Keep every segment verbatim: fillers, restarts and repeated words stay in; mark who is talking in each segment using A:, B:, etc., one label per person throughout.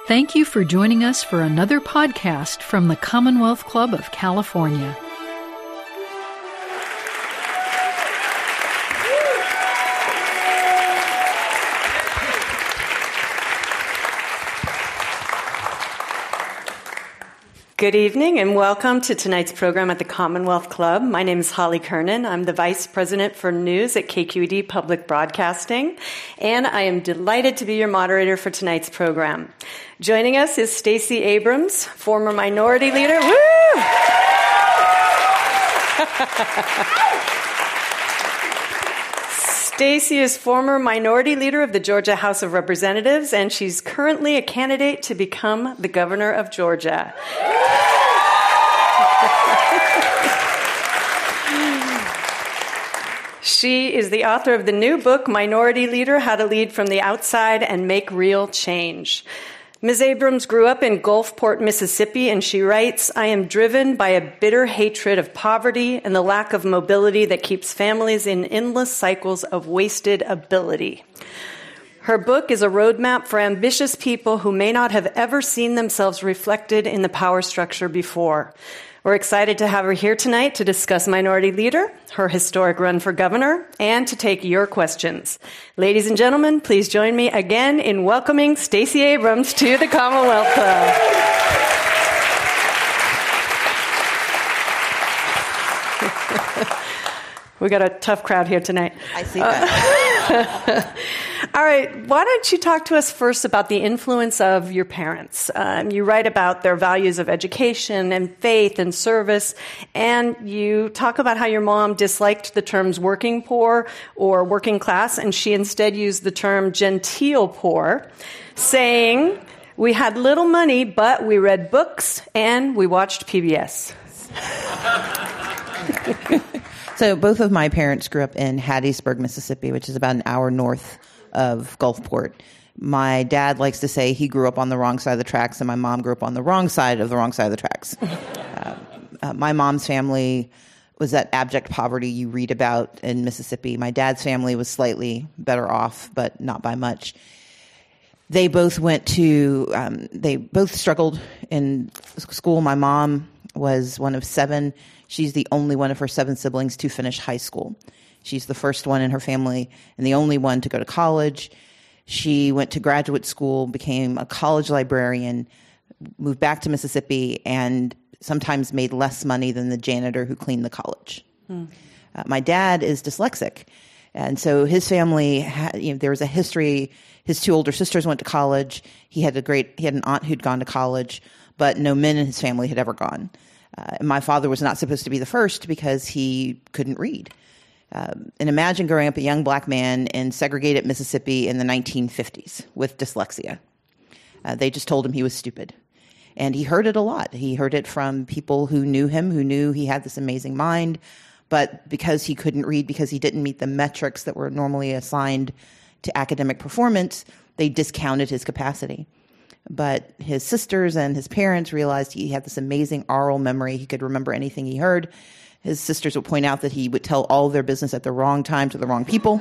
A: Thank you for joining us for another podcast from the Commonwealth Club of California.
B: Good evening and welcome to tonight's program at the Commonwealth Club. My name is Holly Kernan. I'm the Vice President for News at K Q E D Public Broadcasting, and I am delighted to be your moderator for tonight's program. Joining us is Stacey Abrams, former Minority Leader. Woo! Stacey is former Minority Leader of the Georgia House of Representatives, and she's currently a candidate to become the Governor of Georgia. She is the author of the new book, Minority Leader, How to Lead from the Outside and Make Real Change. Miz Abrams grew up in Gulfport, Mississippi, and she writes, I am driven by a bitter hatred of poverty and the lack of mobility that keeps families in endless cycles of wasted ability. Her book is a roadmap for ambitious people who may not have ever seen themselves reflected in the power structure before. We're excited to have her here tonight to discuss Minority Leader, her historic run for governor, and to take your questions. Ladies and gentlemen, please join me again in welcoming Stacey Abrams to the Commonwealth Club. We got a tough crowd here tonight.
C: I see that.
B: Uh, all right. Why don't you talk to us first about the influence of your parents? Um, you write about their values of education and faith and service, and you talk about how your mom disliked the terms working poor or working class, and she instead used the term genteel poor, saying, we had little money, but we read books and we watched P B S.
C: So both of my parents grew up in Hattiesburg, Mississippi, which is about an hour north of Gulfport. My dad likes to say he grew up on the wrong side of the tracks, and my mom grew up on the wrong side of the wrong side of the tracks. uh, uh, my mom's family was that abject poverty you read about in Mississippi. My dad's family was slightly better off, but not by much. They both went to, um, they both struggled in school. My mom was one of seven. She's the only one of her seven siblings to finish high school. She's the first one in her family and the only one to go to college. She went to graduate school, became a college librarian, moved back to Mississippi, and sometimes made less money than the janitor who cleaned the college. Hmm. Uh, my dad is dyslexic, and so his family, had, you know, there was a history. His two older sisters went to college. He had a great, he had an aunt who'd gone to college, but no men in his family had ever gone. Uh, my father was not supposed to be the first because he couldn't read. Um, and imagine growing up a young black man in segregated Mississippi in the nineteen fifties with dyslexia. Uh, they just told him he was stupid. And he heard it a lot. He heard it from people who knew him, who knew he had this amazing mind. But because he couldn't read, because he didn't meet the metrics that were normally assigned to academic performance, they discounted his capacity. But his sisters and his parents realized he had this amazing oral memory. He could remember anything he heard. His sisters would point out that he would tell all of their business at the wrong time to the wrong people.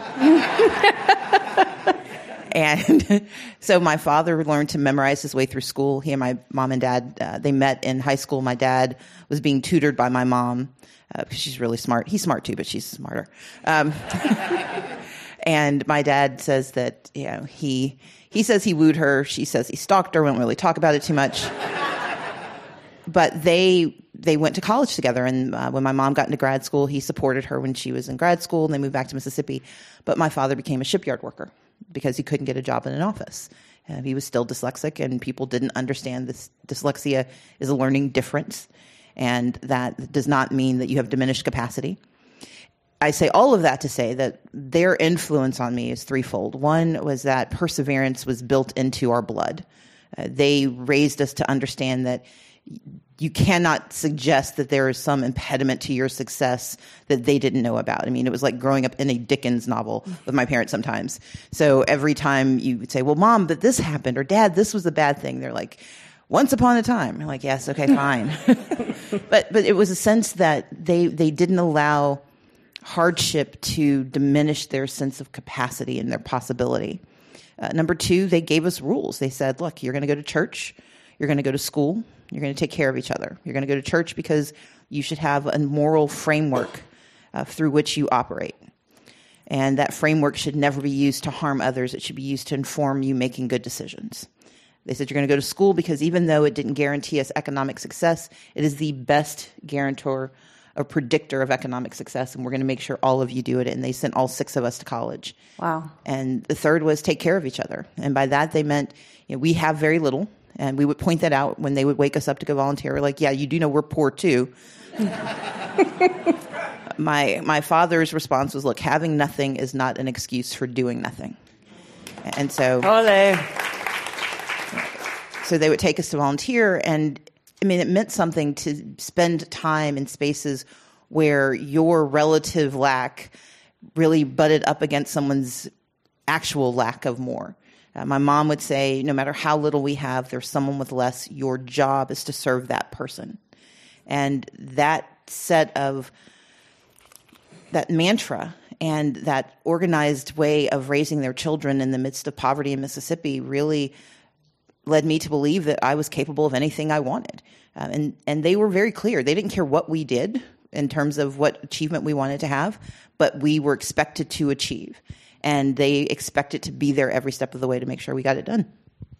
C: And so my father learned to memorize his way through school. He and my mom and dad, uh, they met in high school. My dad was being tutored by my mom uh, because she's really smart. He's smart too, but she's smarter. Um, and my dad says that, you know, he... He says he wooed her. She says he stalked her. We don't really talk about it too much. But they they went to college together. And uh, when my mom got into grad school, he supported her when she was in grad school, and they moved back to Mississippi. But my father became a shipyard worker because he couldn't get a job in an office. Uh, he was still dyslexic, and people didn't understand this. Dyslexia is a learning difference, and that does not mean that you have diminished capacity. I say all of that to say that their influence on me is threefold. One was that perseverance was built into our blood. Uh, they raised us to understand that you cannot suggest that there is some impediment to your success that they didn't know about. I mean, it was like growing up in a Dickens novel with my parents sometimes. So every time you would say, well, Mom, but this happened, or Dad, this was a bad thing, they're like, once upon a time. I'm like, yes, okay, fine. but but it was a sense that they they didn't allow hardship to diminish their sense of capacity and their possibility. Uh, number two, they gave us rules. They said, look, you're going to go to church, you're going to go to school, you're going to take care of each other. You're going to go to church because you should have a moral framework uh, through which you operate. And that framework should never be used to harm others. It should be used to inform you making good decisions. They said you're going to go to school because even though it didn't guarantee us economic success, it is the best guarantor or predictor of economic success, and we're going to make sure all of you do it. And they sent all six of us to college.
B: Wow.
C: And the third was take care of each other. And by that, they meant, you know, we have very little, and we would point that out when they would wake us up to go volunteer. We're like, yeah, you do know we're poor too. my my father's response was, look, having nothing is not an excuse for doing nothing. And so...
B: Ole.
C: So they would take us to volunteer, and I mean, it meant something to spend time in spaces where your relative lack really butted up against someone's actual lack of more. Uh, my mom would say, no matter how little we have, there's someone with less. Your job is to serve that person. And that set of, that mantra and that organized way of raising their children in the midst of poverty in Mississippi really led me to believe that I was capable of anything I wanted. Uh, and, and they were very clear. They didn't care what we did in terms of what achievement we wanted to have, but we were expected to achieve. And they expected to be there every step of the way to make sure we got it done.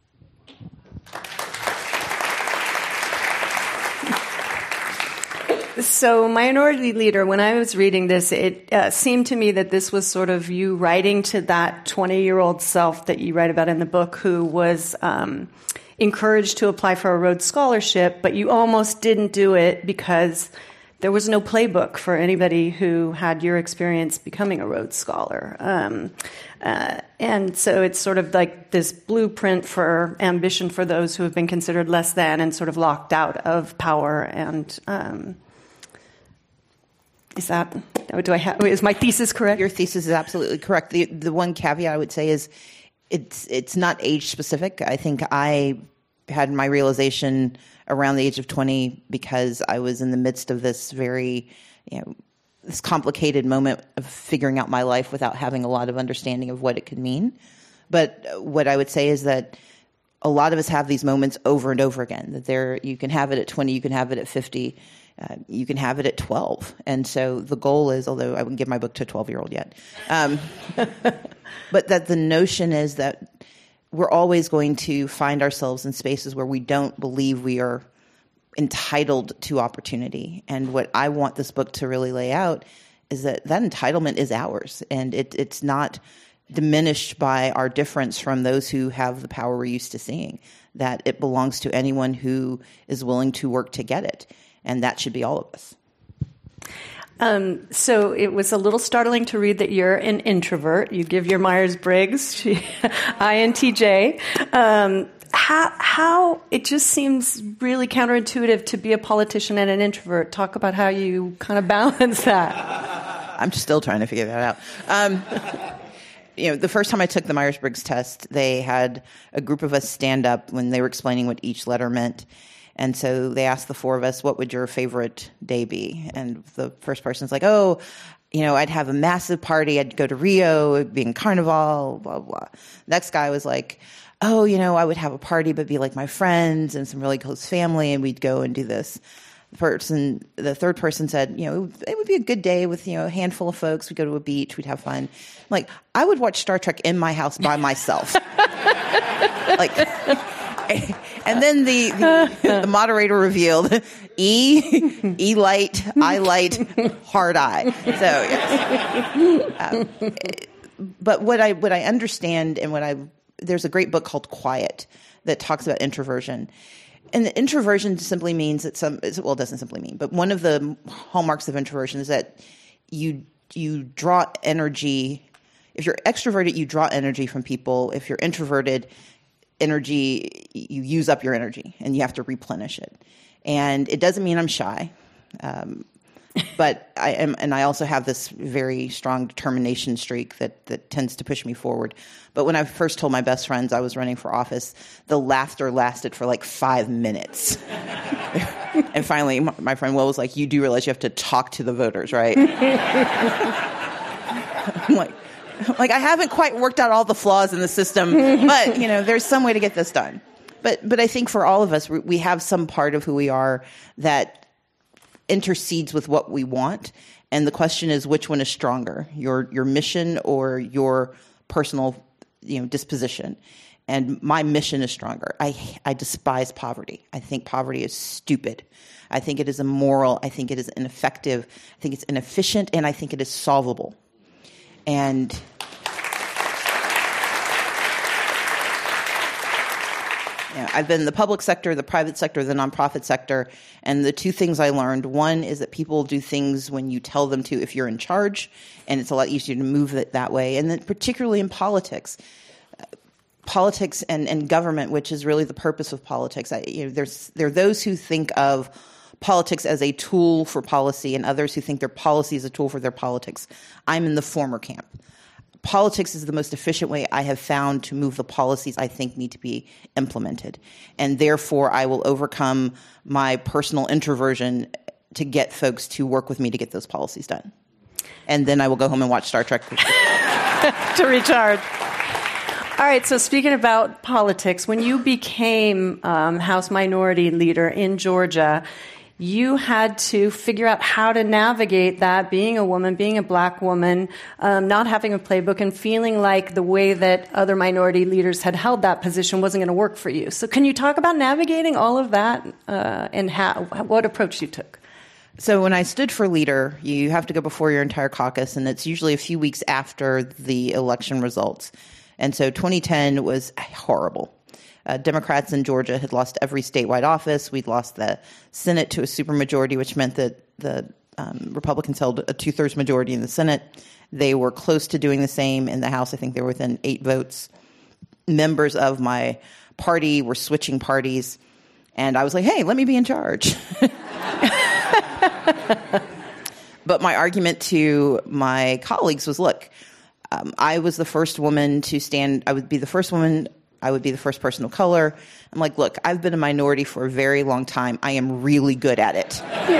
B: So, Minority Leader, when I was reading this, it uh, seemed to me that this was sort of you writing to that twenty-year-old self that you write about in the book who was um, encouraged to apply for a Rhodes Scholarship, but you almost didn't do it because there was no playbook for anybody who had your experience becoming a Rhodes Scholar. Um, uh, and so it's sort of like this blueprint for ambition for those who have been considered less than and sort of locked out of power and... Um, Is that, do I have, is my thesis correct?
C: Your thesis is absolutely correct. The the one caveat I would say is it's it's not age specific. I think I had my realization around the age of twenty because I was in the midst of this very, you know, this complicated moment of figuring out my life without having a lot of understanding of what it could mean. But what I would say is that a lot of us have these moments over and over again, that there, you can have it at twenty, you can have it at fifty, Uh, you can have it at twelve. And so the goal is, although I wouldn't give my book to a twelve-year-old yet, um, but that the notion is that we're always going to find ourselves in spaces where we don't believe we are entitled to opportunity. And what I want this book to really lay out is that that entitlement is ours, and it, it's not diminished by our difference from those who have the power we're used to seeing, that it belongs to anyone who is willing to work to get it. And that should be all of us.
B: Um, so it was a little startling to read that you're an introvert. You give your Myers-Briggs, I N T J. Um, how, how, it just seems really counterintuitive to be a politician and an introvert. Talk about how you kind of balance that.
C: I'm still trying to figure that out. Um, you know, the first time I took the Myers-Briggs test, they had a group of us stand up when they were explaining what each letter meant. And so they asked the four of us, what would your favorite day be? And the first person's like, oh, you know, I'd have a massive party. I'd go to Rio, it'd be in Carnival, blah, blah. Next guy was like, oh, you know, I would have a party, but be like my friends and some really close family, and we'd go and do this. The person, the third person said, you know, it would be a good day with, you know, a handful of folks. We'd go to a beach, we'd have fun. Like, I would watch Star Trek in my house by myself. Like... And then the, the, the moderator revealed E, E light, I light, hard I. So, yes. Um, but what I what I understand and what I there's a great book called Quiet that talks about introversion. And the introversion simply means that some well, it doesn't simply mean, but one of the hallmarks of introversion is that you you draw energy. If you're extroverted, you draw energy from people. If you're introverted, energy, you use up your energy and you have to replenish it. And it doesn't mean I'm shy. Um, but I am, and I also have this very strong determination streak that, that tends to push me forward. But when I first told my best friends I was running for office, the laughter lasted for like five minutes. And finally, my friend Will was like, you do realize you have to talk to the voters, right? I'm like, Like, I haven't quite worked out all the flaws in the system, but, you know, there's some way to get this done. But but I think for all of us, we have some part of who we are that intercedes with what we want. And the question is, which one is stronger, your your mission or your personal, you know, disposition? And my mission is stronger. I I despise poverty. I think poverty is stupid. I think it is immoral. I think it is ineffective. I think it's inefficient, and I think it is solvable. And yeah, I've been in the public sector, the private sector, the nonprofit sector, and the two things I learned, one is that people do things when you tell them to if you're in charge, and it's a lot easier to move it that way. And then particularly in politics, politics and, and government, which is really the purpose of politics. I, you know, there's there are those who think of politics as a tool for policy and others who think their policy is a tool for their politics. I'm in the former camp. Politics is the most efficient way I have found to move the policies I think need to be implemented. And therefore, I will overcome my personal introversion to get folks to work with me to get those policies done. And then I will go home and watch Star Trek.
B: To recharge. All right, so speaking about politics, when you became um, House Minority Leader in Georgia, you had to figure out how to navigate that, being a woman, being a black woman, um, not having a playbook, and feeling like the way that other minority leaders had held that position wasn't going to work for you. So can you talk about navigating all of that uh, and how, what approach you took?
C: So when I stood for leader, you have to go before your entire caucus, and it's usually a few weeks after the election results. And so twenty ten was horrible. Uh, Democrats in Georgia had lost every statewide office. We'd lost the Senate to a supermajority, which meant that the um, Republicans held a two-thirds majority in the Senate. They were close to doing the same in the House. I think they were within eight votes. Members of my party were switching parties. And I was like, hey, let me be in charge. But my argument to my colleagues was, look, um, I was the first woman to stand, I would be the first woman I would be the first person of color. I'm like, look, I've been a minority for a very long time. I am really good at it.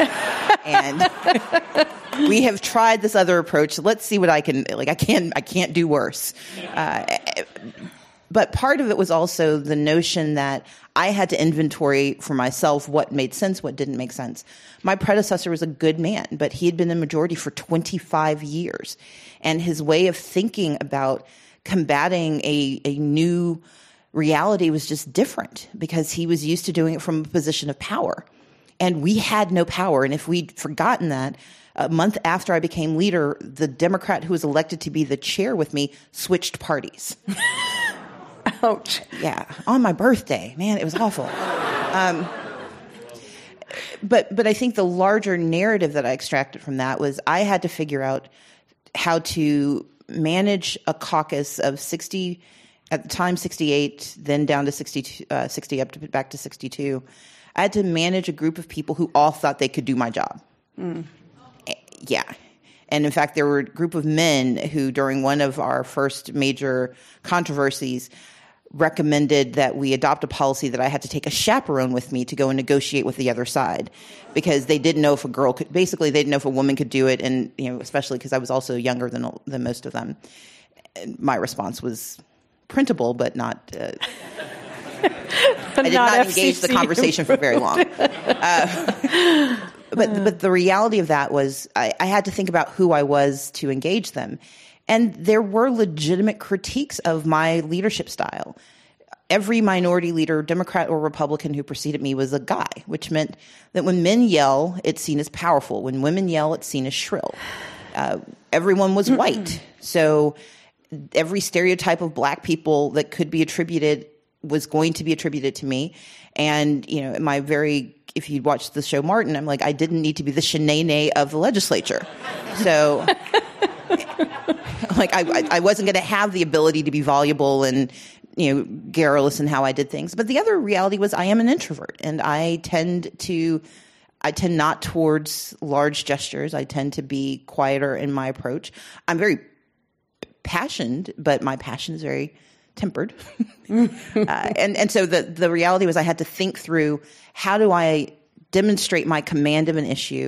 C: Yeah. And we have tried this other approach. Let's see what I can, like, I can, I can't do worse. Uh, but part of it was also the notion that I had to inventory for myself what made sense, what didn't make sense. My predecessor was a good man, but he had been in majority for twenty-five years. And his way of thinking about combating a, a new reality was just different because he was used to doing it from a position of power. And we had no power. And if we'd forgotten that, a month after I became leader, the Democrat who was elected to be the chair with me switched parties.
B: Ouch.
C: Yeah, on my birthday. Man, it was awful. Um, but but I think the larger narrative that I extracted from that was I had to figure out how to manage a caucus of sixty, at the time sixty-eight, then down to sixty, uh, sixty up to back to sixty-two. I had to manage a group of people who all thought they could do my job. Mm. Yeah. And in fact, there were a group of men who, during one of our first major controversies, recommended that we adopt a policy that I had to take a chaperone with me to go and negotiate with the other side, because they didn't know if a girl could, basically they didn't know if a woman could do it. And, you know, especially because I was also younger than, than most of them. And my response was printable, but not, uh, I did not, not engage the conversation for very long. Uh, but, but the reality of that was I, I had to think about who I was to engage them. And there were legitimate critiques of my leadership style. Every minority leader, Democrat or Republican, who preceded me was a guy, which meant that when men yell, it's seen as powerful. When women yell, it's seen as shrill. Uh, everyone was white. So every stereotype of black people that could be attributed was going to be attributed to me. And, you know, my very, if you'd watched the show Martin, I'm like, I didn't need to be the Shanae of the legislature. So... Like I, I wasn't going to have the ability to be voluble and, you know, garrulous in how I did things. But the other reality was I am an introvert, and I tend to, I tend not towards large gestures. I tend to be quieter in my approach. I'm very passionate, but my passion is very tempered. uh, and and so the the reality was I had to think through, how do I demonstrate my command of an issue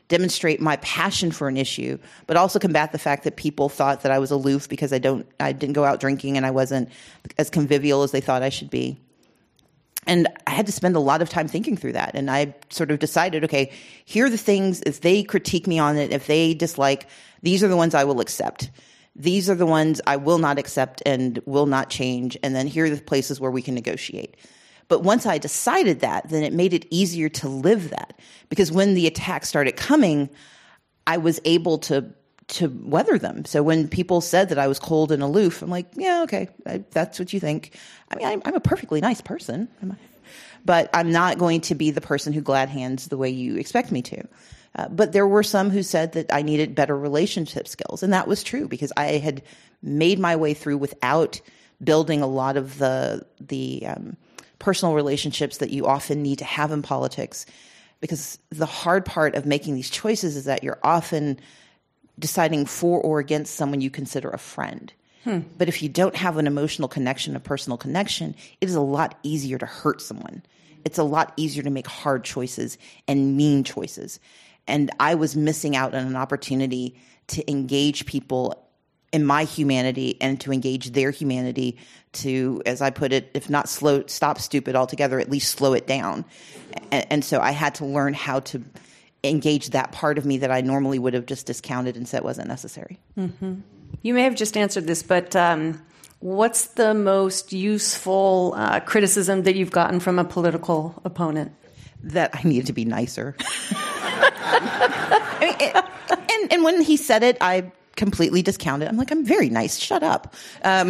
C: demonstrate my passion for an issue, but also combat the fact that people thought that I was aloof because I don't, I didn't go out drinking and I wasn't as convivial as they thought I should be. And I had to spend a lot of time thinking through that. And I sort of decided, okay, here are the things, if they critique me on it, if they dislike, these are the ones I will accept. These are the ones I will not accept and will not change. And then here are the places where we can negotiate. But once I decided that, then it made it easier to live that. Because when the attacks started coming, I was able to to weather them. So when people said that I was cold and aloof, I'm like, yeah, okay, I, that's what you think. I mean, I'm, I'm a perfectly nice person, but I'm not going to be the person who glad hands the way you expect me to. Uh, but there were some who said that I needed better relationship skills, and that was true because I had made my way through without building a lot of the the um, personal relationships that you often need to have in politics. Because the hard part of making these choices is that you're often deciding for or against someone you consider a friend. Hmm. But if you don't have an emotional connection, a personal connection, it is a lot easier to hurt someone. It's a lot easier to make hard choices and mean choices. And I was missing out on an opportunity to engage people in my humanity and to engage their humanity to, as I put it, if not slow, stop stupid altogether, at least slow it down. And, and so I had to learn how to engage that part of me that I normally would have just discounted and said wasn't necessary.
B: Mm-hmm. You may have just answered this, but um, what's the most useful uh, criticism that you've gotten from a political opponent?
C: That I needed to be nicer. I mean, it, and, and when he said it, I completely discounted. I'm like, I'm very nice. Shut up. Um,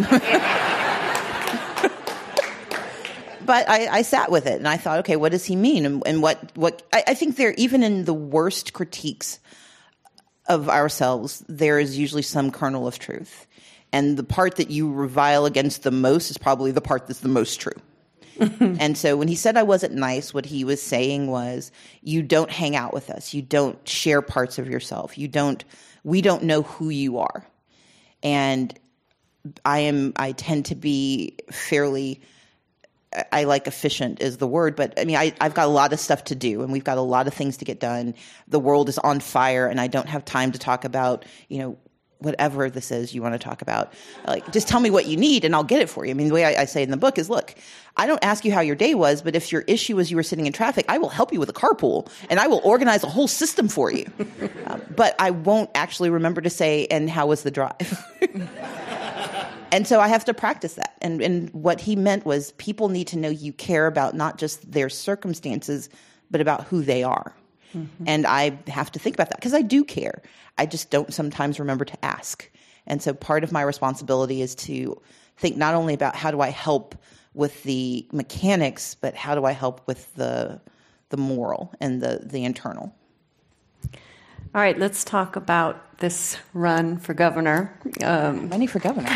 C: But I, I sat with it and I thought, okay, what does he mean? And, and what, what I, I think there, even in the worst critiques of ourselves, there is usually some kernel of truth. And the part that you revile against the most is probably the part that's the most true. And so when he said I wasn't nice, what he was saying was, you don't hang out with us. You don't share parts of yourself. You don't, we don't know who you are. And I am, I tend to be fairly, I like efficient is the word, but I mean, I, I've got a lot of stuff to do and we've got a lot of things to get done. The world is on fire and I don't have time to talk about, you know, whatever this is you want to talk about. Like, just tell me what you need and I'll get it for you. I mean, the way I, I say in the book is, look, I don't ask you how your day was, but if your issue was you were sitting in traffic, I will help you with a carpool and I will organize a whole system for you. um, but I won't actually remember to say, and how was the drive? And so I have to practice that. And, and what he meant was people need to know you care about not just their circumstances, but about who they are. Mm-hmm. And I have to think about that because I do care. I just don't sometimes remember to ask. And so part of my responsibility is to think not only about how do I help with the mechanics, but how do I help with the the moral and the, the internal.
B: All right, let's talk about this run for governor. Um,
C: Running for governor.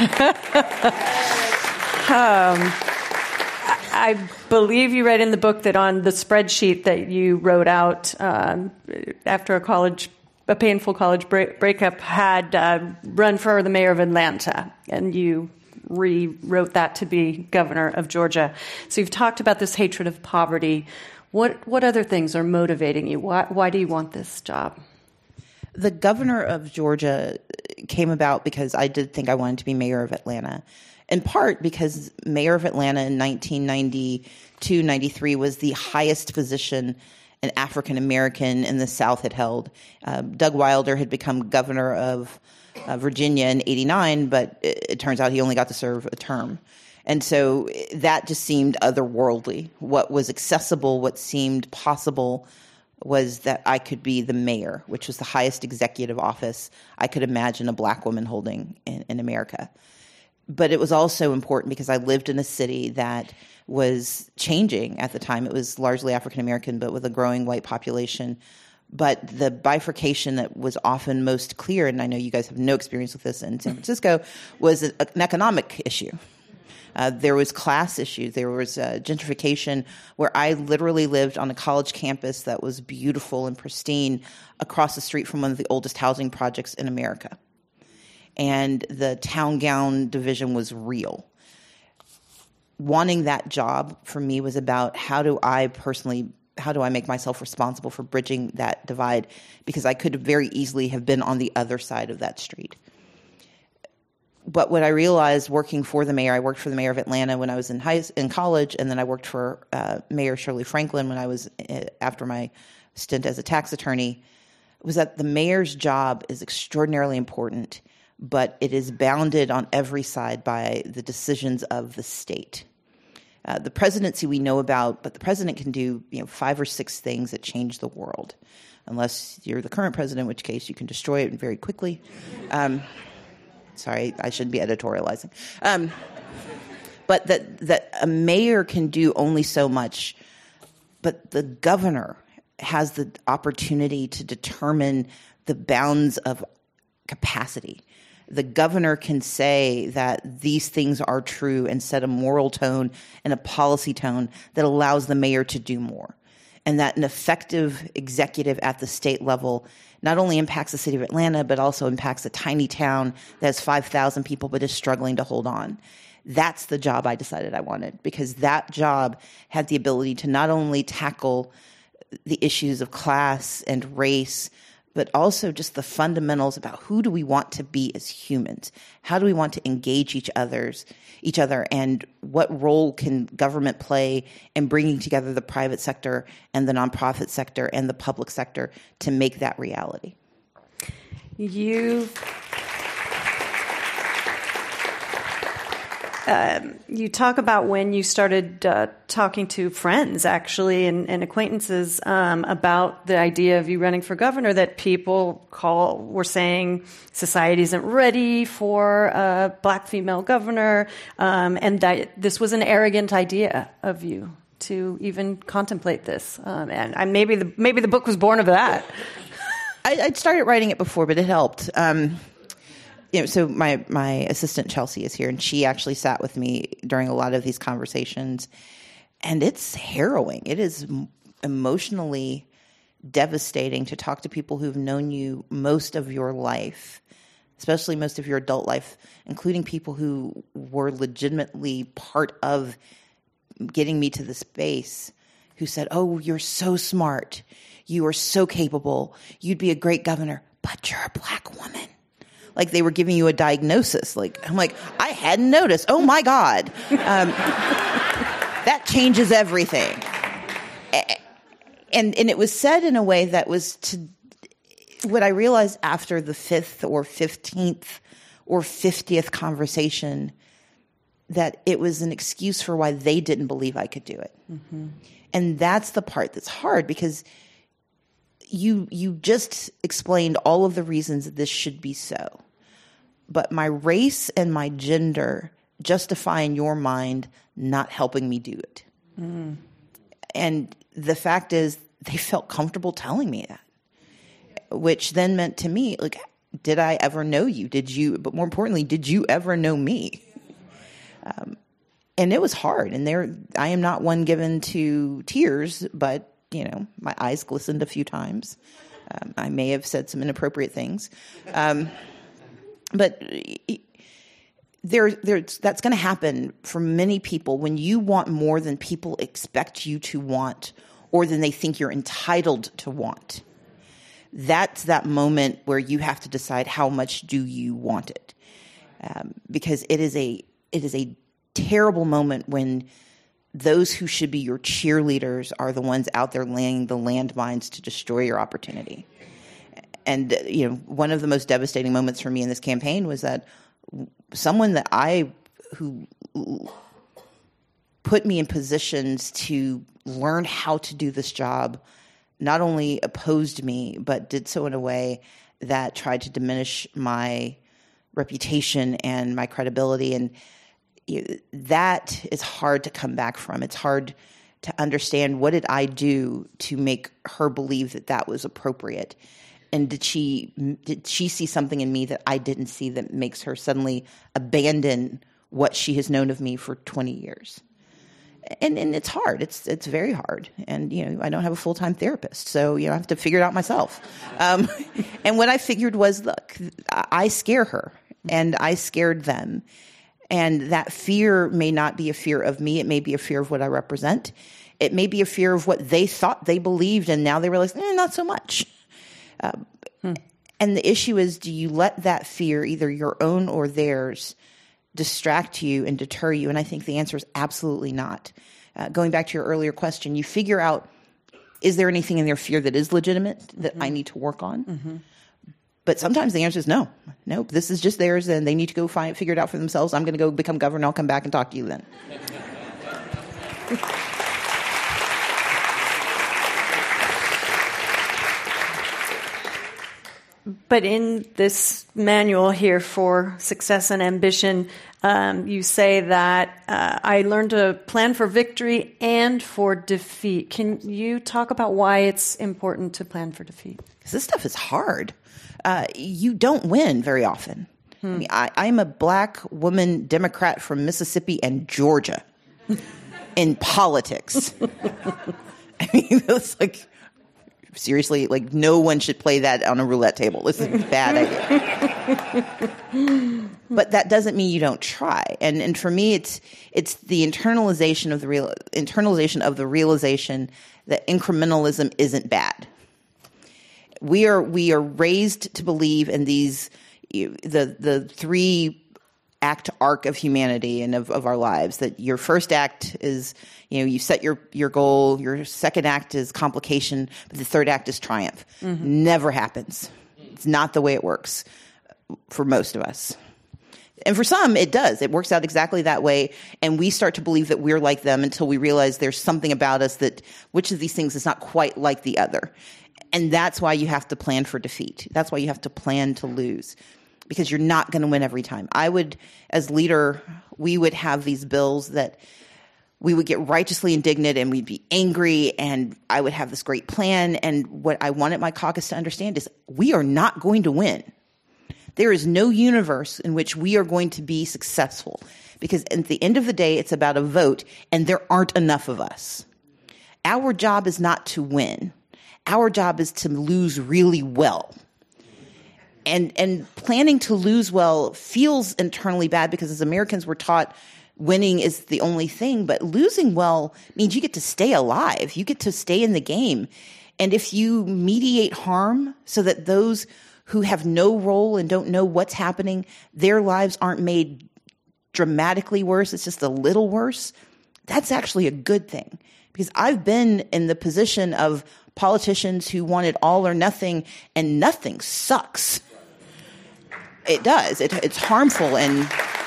B: um, I believe you read in the book that on the spreadsheet that you wrote out um, after a college, a painful college break, breakup, had uh, run for the mayor of Atlanta, and you rewrote that to be governor of Georgia. So you've talked about this hatred of poverty. What what other things are motivating you? Why why do you want this job?
C: The governor of Georgia came about because I did think I wanted to be mayor of Atlanta, in part because mayor of Atlanta in nineteen ninety-two ninety-three was the highest position an African American in the South had held. Uh, Doug Wilder had become governor of uh, Virginia in eighty-nine, but it, it turns out he only got to serve a term. And so that just seemed otherworldly. What was accessible, what seemed possible, was that I could be the mayor, which was the highest executive office I could imagine a black woman holding in, in America. But it was also important because I lived in a city that was changing at the time. It was largely African American, but with a growing white population. But the bifurcation that was often most clear, and I know you guys have no experience with this in San Francisco, was an economic issue. Uh, there was class issues. There was uh, gentrification, where I literally lived on a college campus that was beautiful and pristine across the street from one of the oldest housing projects in America. And the town gown division was real. Wanting that job for me was about how do I personally how do I make myself responsible for bridging that divide? Because I could very easily have been on the other side of that street. But what I realized working for the mayor, I worked for the mayor of Atlanta when I was in high in college, and then I worked for uh, Mayor Shirley Franklin when I was uh, after my stint as a tax attorney, was that the mayor's job is extraordinarily important, but it is bounded on every side by the decisions of the state. Uh, the presidency we know about, but the president can do you know five or six things that change the world, unless you're the current president, in which case you can destroy it very quickly. Um, sorry, I shouldn't be editorializing. Um, but that that a mayor can do only so much, but the governor has the opportunity to determine the bounds of capacity. The governor can say that these things are true and set a moral tone and a policy tone that allows the mayor to do more. And that an effective executive at the state level not only impacts the city of Atlanta, but also impacts a tiny town that has five thousand people but is struggling to hold on. That's the job I decided I wanted, because that job had the ability to not only tackle the issues of class and race, but also just the fundamentals about who do we want to be as humans? How do we want to engage each others, each other, and what role can government play in bringing together the private sector and the nonprofit sector and the public sector to make that reality?
B: You Um, you talk about when you started uh, talking to friends, actually, and, and acquaintances um, about the idea of you running for governor, that people call were saying society isn't ready for a black female governor, um, and that this was an arrogant idea of you to even contemplate this. Um, and I, maybe the maybe the book was born of that.
C: I, I'd started writing it before, but it helped. Um, You know, so my, my assistant Chelsea is here, and she actually sat with me during a lot of these conversations, and it's harrowing. It is emotionally devastating to talk to people who've known you most of your life, especially most of your adult life, including people who were legitimately part of getting me to the space, who said, "Oh, you're so smart. You are so capable. You'd be a great governor, but you're a black woman." Like they were giving you a diagnosis. Like I'm like, I hadn't noticed. Oh my God, um, that changes everything. And and it was said in a way that was to what I realized after the fifth or fifteenth or fiftieth conversation, that it was an excuse for why they didn't believe I could do it. Mm-hmm. And that's the part that's hard, because You you just explained all of the reasons that this should be so. But my race and my gender justify in your mind not helping me do it. Mm. And the fact is, they felt comfortable telling me that, which then meant to me, like, did I ever know you? Did you, but more importantly, did you ever know me? Um, and it was hard. And there, I am not one given to tears, but you know, my eyes glistened a few times. Um, I may have said some inappropriate things. Um, but there, there's, that's going to happen for many people when you want more than people expect you to want, or than they think you're entitled to want. That's that moment where you have to decide how much do you want it. Um, because it is a it is a terrible moment when those who should be your cheerleaders are the ones out there laying the landmines to destroy your opportunity. And, you know, one of the most devastating moments for me in this campaign was that someone that I, who put me in positions to learn how to do this job, not only opposed me, but did so in a way that tried to diminish my reputation and my credibility. And that is hard to come back from. It's hard to understand, what did I do to make her believe that that was appropriate? And did she did she see something in me that I didn't see that makes her suddenly abandon what she has known of me for twenty years? And and it's hard. It's it's very hard. And you know, I don't have a full-time therapist, so you know, I have to figure it out myself. Um, and what I figured was, look, I scare her, and I scared them. And that fear may not be a fear of me. It may be a fear of what I represent. It may be a fear of what they thought they believed, and now they realize, eh, not so much. Uh, hmm. And the issue is, do you let that fear, either your own or theirs, distract you and deter you? And I think the answer is absolutely not. Uh, going back to your earlier question, you figure out, is there anything in their fear that is legitimate that mm-hmm. I need to work on? Mm-hmm. But sometimes the answer is no. Nope, this is just theirs, and they need to go find figure it out for themselves. I'm going to go become governor. I'll come back and talk to you then.
B: But in this manual here for success and ambition, um, you say that uh, I learned to plan for victory and for defeat. Can you talk about why it's important to plan for defeat?
C: Because this stuff is hard. Uh, you don't win very often. Hmm. I mean, I, I'm a black woman Democrat from Mississippi and Georgia in politics. I mean, it's like, seriously, like no one should play that on a roulette table. This is a bad idea. But that doesn't mean you don't try. And and for me, it's it's the internalization of the real internalization of the realization that incrementalism isn't bad. We are we are raised to believe in these the the three act arc of humanity and of, of our lives. That your first act is, you know, you set your your goal. Your second act is complication, but the third act is triumph. Mm-hmm. Never happens. It's not the way it works for most of us. And for some, it does. It works out exactly that way, and we start to believe that we're like them until we realize there's something about us that which of these things is not quite like the other. And that's why you have to plan for defeat. That's why you have to plan to lose, because you're not going to win every time. I would, as leader, we would have these bills that we would get righteously indignant and we'd be angry, and I would have this great plan. And what I wanted my caucus to understand is we are not going to win. There is no universe in which we are going to be successful, because at the end of the day, it's about a vote, and there aren't enough of us. Our job is not to win. Our job is to lose really well. And and planning to lose well feels internally bad, because as Americans we're taught winning is the only thing, but losing well means you get to stay alive. You get to stay in the game. And if you mediate harm so that those who have no role and don't know what's happening, their lives aren't made dramatically worse, it's just a little worse, that's actually a good thing. Because I've been in the position of politicians who wanted all or nothing, and nothing sucks. It does. It, it's harmful, and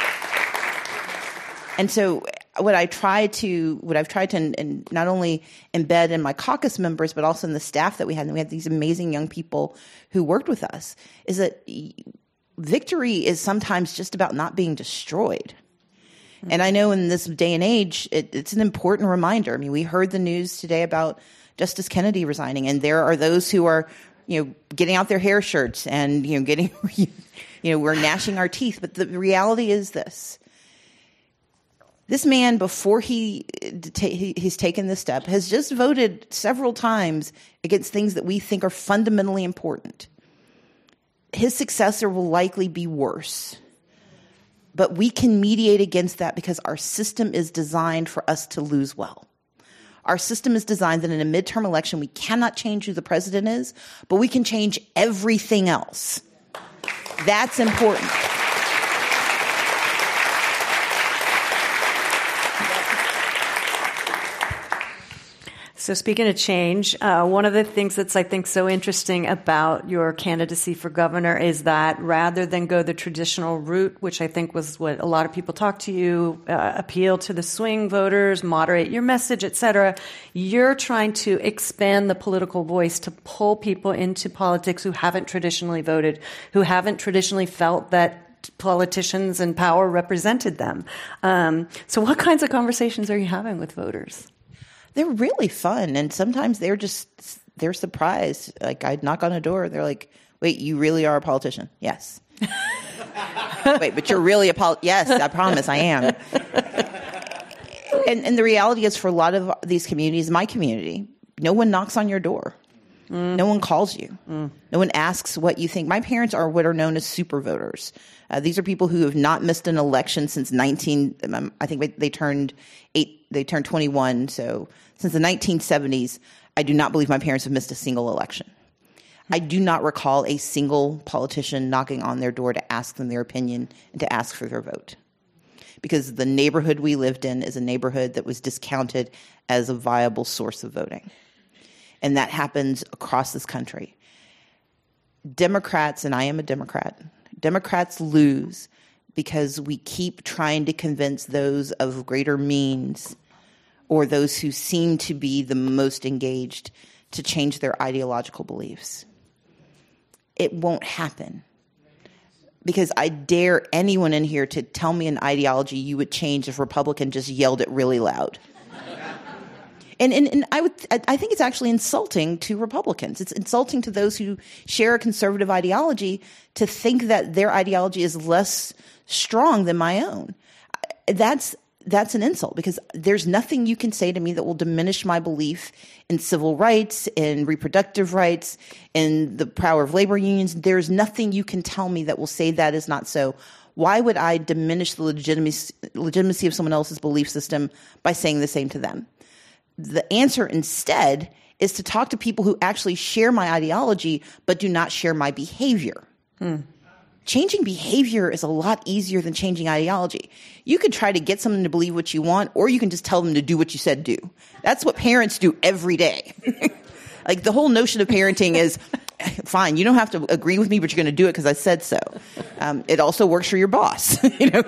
C: and so what I try to what I've tried to in, in not only embed in my caucus members, but also in the staff that we had, and we had these amazing young people who worked with us, is that victory is sometimes just about not being destroyed. Mm-hmm. And I know in this day and age, it, it's an important reminder. I mean, we heard the news today about Justice Kennedy resigning, and there are those who are, you know, getting out their hair shirts and, you know, getting, you know, we're gnashing our teeth. But the reality is this. This man, before he he's taken this step, has just voted several times against things that we think are fundamentally important. His successor will likely be worse. But we can mediate against that because our system is designed for us to lose well. Our system is designed that in a midterm election, we cannot change who the president is, but we can change everything else. That's important.
B: So speaking of change, uh, one of the things that's, I think, so interesting about your candidacy for governor is that rather than go the traditional route, which I think was what a lot of people talk to you, uh, appeal to the swing voters, moderate your message, et cetera, you're trying to expand the political voice to pull people into politics who haven't traditionally voted, who haven't traditionally felt that politicians in power represented them. Um, so what kinds of conversations are you having with voters?
C: They're really fun, and sometimes they're just, they're surprised. Like, I'd knock on a door, they're like, wait, you really are a politician? Yes. Wait, but you're really a pol- Yes, I promise I am. And, and the reality is, for a lot of these communities, my community, no one knocks on your door. Mm. No one calls you. Mm. No one asks what you think. My parents are what are known as super voters. Uh, these are people who have not missed an election since nineteen. Um, I think they turned eight. They turned twenty-one. So since the nineteen seventies, I do not believe my parents have missed a single election. I do not recall a single politician knocking on their door to ask them their opinion and to ask for their vote. Because the neighborhood we lived in is a neighborhood that was discounted as a viable source of voting. And that happens across this country. Democrats, and I am a Democrat, Democrats lose because we keep trying to convince those of greater means or those who seem to be the most engaged to change their ideological beliefs. It won't happen. Because I dare anyone in here to tell me an ideology you would change if Republican just yelled it really loud. And, and, and I would, I think it's actually insulting to Republicans. It's insulting to those who share a conservative ideology to think that their ideology is less strong than my own. That's, that's an insult because there's nothing you can say to me that will diminish my belief in civil rights, in reproductive rights, in the power of labor unions. There's nothing you can tell me that will say that is not so. Why would I diminish the legitimacy, legitimacy of someone else's belief system by saying the same to them? The answer instead is to talk to people who actually share my ideology but do not share my behavior. Hmm. Changing behavior is a lot easier than changing ideology. You could try to get someone to believe what you want, or you can just tell them to do what you said do. That's what parents do every day. Like the whole notion of parenting is, fine, you don't have to agree with me, but you're going to do it because I said so. Um, it also works for your boss, you know.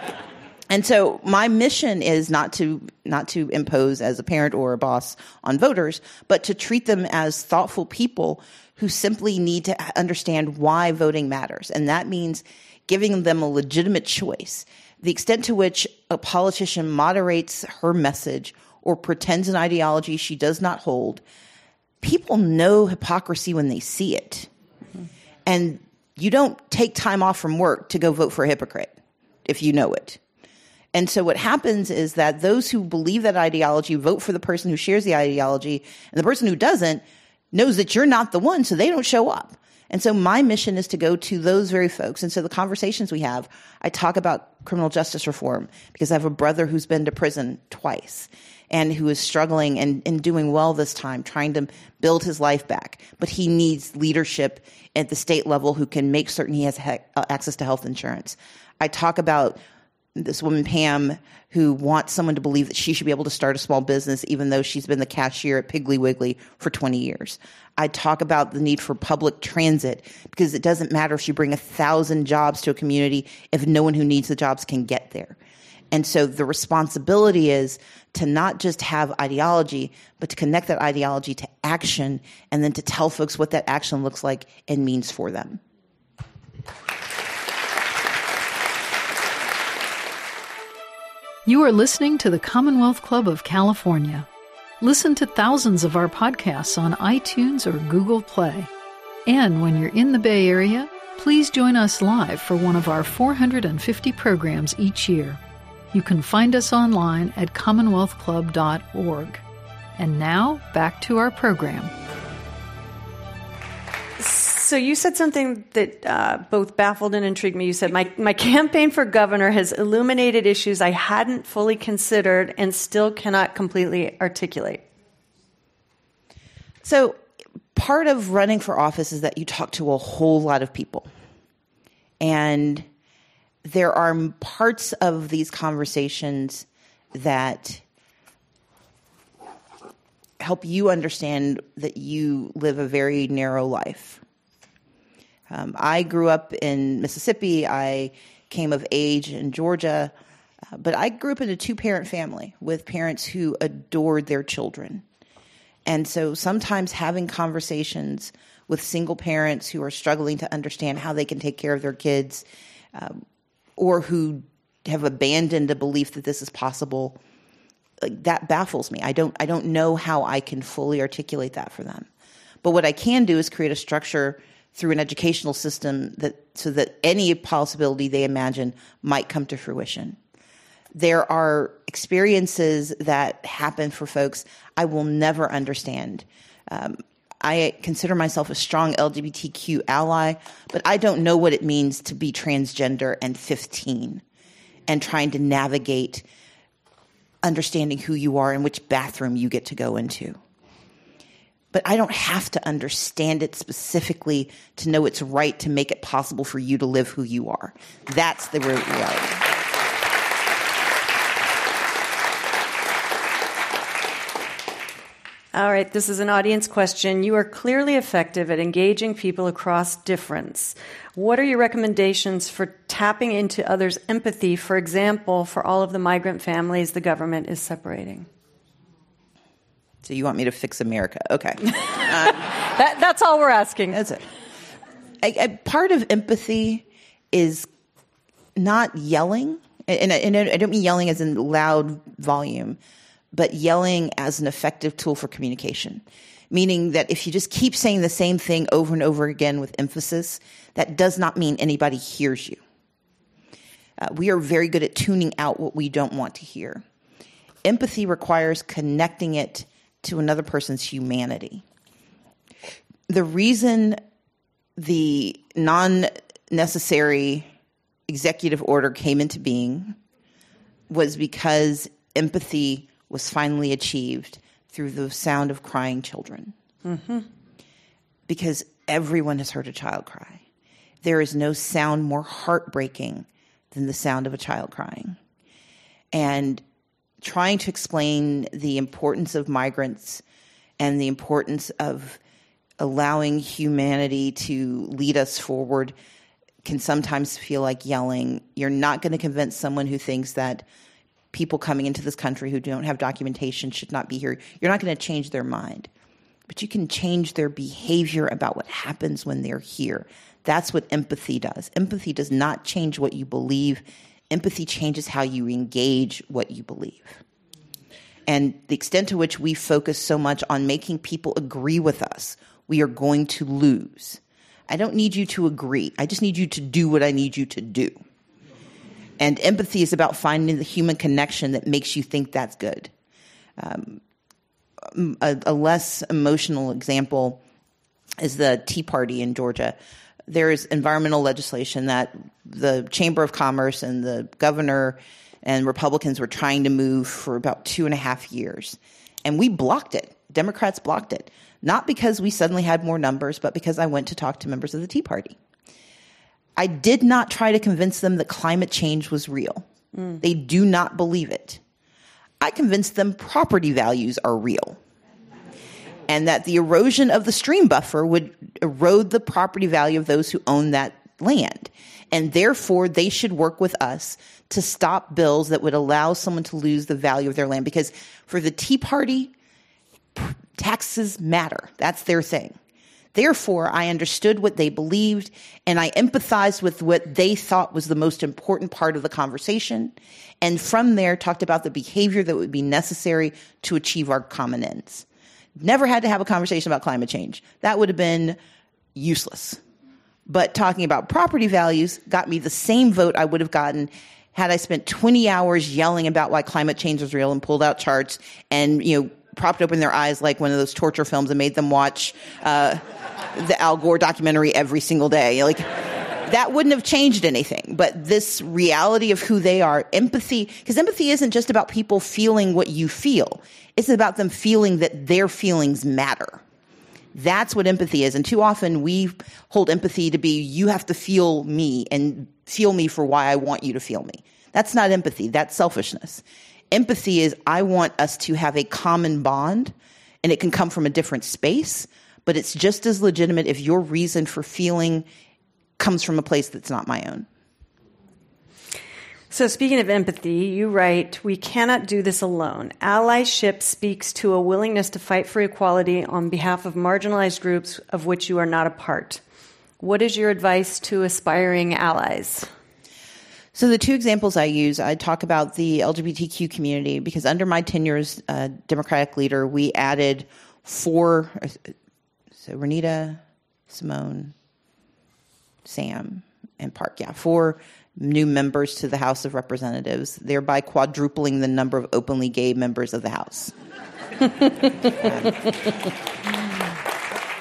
C: And so my mission is not to not to impose as a parent or a boss on voters, but to treat them as thoughtful people who simply need to understand why voting matters. And that means giving them a legitimate choice. The extent to which a politician moderates her message or pretends an ideology she does not hold, people know hypocrisy when they see it. Mm-hmm. And you don't take time off from work to go vote for a hypocrite if you know it. And so what happens is that those who believe that ideology vote for the person who shares the ideology, and the person who doesn't knows that you're not the one, so they don't show up. And so my mission is to go to those very folks. And so the conversations we have, I talk about criminal justice reform because I have a brother who's been to prison twice and who is struggling and, and doing well this time, trying to build his life back. But he needs leadership at the state level who can make certain he has he- access to health insurance. I talk about this woman, Pam, who wants someone to believe that she should be able to start a small business even though she's been the cashier at Piggly Wiggly for twenty years. I talk about the need for public transit because it doesn't matter if you bring a thousand jobs to a community if no one who needs the jobs can get there. And so the responsibility is to not just have ideology, but to connect that ideology to action and then to tell folks what that action looks like and means for them.
A: You are listening to the Commonwealth Club of California. Listen to thousands of our podcasts on iTunes or Google Play. And when you're in the Bay Area, please join us live for one of our four hundred fifty programs each year. You can find us online at commonwealth club dot org. And now, back to our program.
B: So you said something that uh, both baffled and intrigued me. You said, my, my campaign for governor has illuminated issues I hadn't fully considered and still cannot completely articulate.
C: So part of running for office is that you talk to a whole lot of people. And there are parts of these conversations that help you understand that you live a very narrow life. Um, I grew up in Mississippi. I came of age in Georgia. Uh, but I grew up in a two-parent family with parents who adored their children. And so sometimes having conversations with single parents who are struggling to understand how they can take care of their kids um, or who have abandoned a belief that this is possible, like, that baffles me. I don't, I don't know how I can fully articulate that for them. But what I can do is create a structure through an educational system that so that any possibility they imagine might come to fruition. There are experiences that happen for folks I will never understand. Um, I consider myself a strong L G B T Q ally, but I don't know what it means to be transgender and fifteen and trying to navigate understanding who you are and which bathroom you get to go into. But I don't have to understand it specifically to know it's right to make it possible for you to live who you are. That's the real reality.
B: All right, this is an audience question. You are clearly effective at engaging people across difference. What are your recommendations for tapping into others' empathy, for example, for all of the migrant families the government is separating?
C: So you want me to fix America? Okay. Uh,
B: that, that's all we're asking.
C: That's it. A, a part of empathy is not yelling, and, and I don't mean yelling as in loud volume, but yelling as an effective tool for communication, meaning that if you just keep saying the same thing over and over again with emphasis, that does not mean anybody hears you. Uh, we are very good at tuning out what we don't want to hear. Empathy requires connecting it to another person's humanity. The reason the non-necessary executive order came into being was because empathy was finally achieved through the sound of crying children. Mm-hmm. Because everyone has heard a child cry. There is no sound more heartbreaking than the sound of a child crying. And trying to explain the importance of migrants and the importance of allowing humanity to lead us forward can sometimes feel like yelling. You're not going to convince someone who thinks that people coming into this country who don't have documentation should not be here. You're not going to change their mind, but you can change their behavior about what happens when they're here. That's what empathy does. Empathy does not change what you believe. Empathy changes how you engage what you believe. And the extent to which we focus so much on making people agree with us, we are going to lose. I don't need you to agree. I just need you to do what I need you to do. And empathy is about finding the human connection that makes you think that's good. Um, a, a less emotional example is the Tea Party in Georgia. There's environmental legislation that the Chamber of Commerce and the governor and Republicans were trying to move for about two and a half years. And we blocked it. Democrats blocked it. Not because we suddenly had more numbers, but because I went to talk to members of the Tea Party. I did not try to convince them that climate change was real. Mm. They do not believe it. I convinced them property values are real and that the erosion of the stream buffer would erode the property value of those who own that land. And therefore, they should work with us to stop bills that would allow someone to lose the value of their land. Because for the Tea Party, taxes matter. That's their thing. Therefore, I understood what they believed, and I empathized with what they thought was the most important part of the conversation, and from there talked about the behavior that would be necessary to achieve our common ends. Never had to have a conversation about climate change. That would have been useless. But talking about property values got me the same vote I would have gotten had I spent twenty hours yelling about why climate change was real and pulled out charts and, you know, propped open their eyes like one of those torture films and made them watch uh, the Al Gore documentary every single day. Like, that wouldn't have changed anything. But this reality of who they are, empathy, because empathy isn't just about people feeling what you feel. It's about them feeling that their feelings matter. That's what empathy is. And too often we hold empathy to be, you have to feel me and feel me for why I want you to feel me. That's not empathy. That's selfishness. Empathy is, I want us to have a common bond, and it can come from a different space, but it's just as legitimate if your reason for feeling comes from a place that's not my own.
B: So speaking of empathy, you write, we cannot do this alone. Allyship speaks to a willingness to fight for equality on behalf of marginalized groups of which you are not a part. What is your advice to aspiring allies?
C: So the two examples I use, I talk about the L G B T Q community because under my tenure as uh, Democratic leader, we added four, so Renita, Simone, Sam, and Park, yeah, four new members to the House of Representatives, thereby quadrupling the number of openly gay members of the House. um,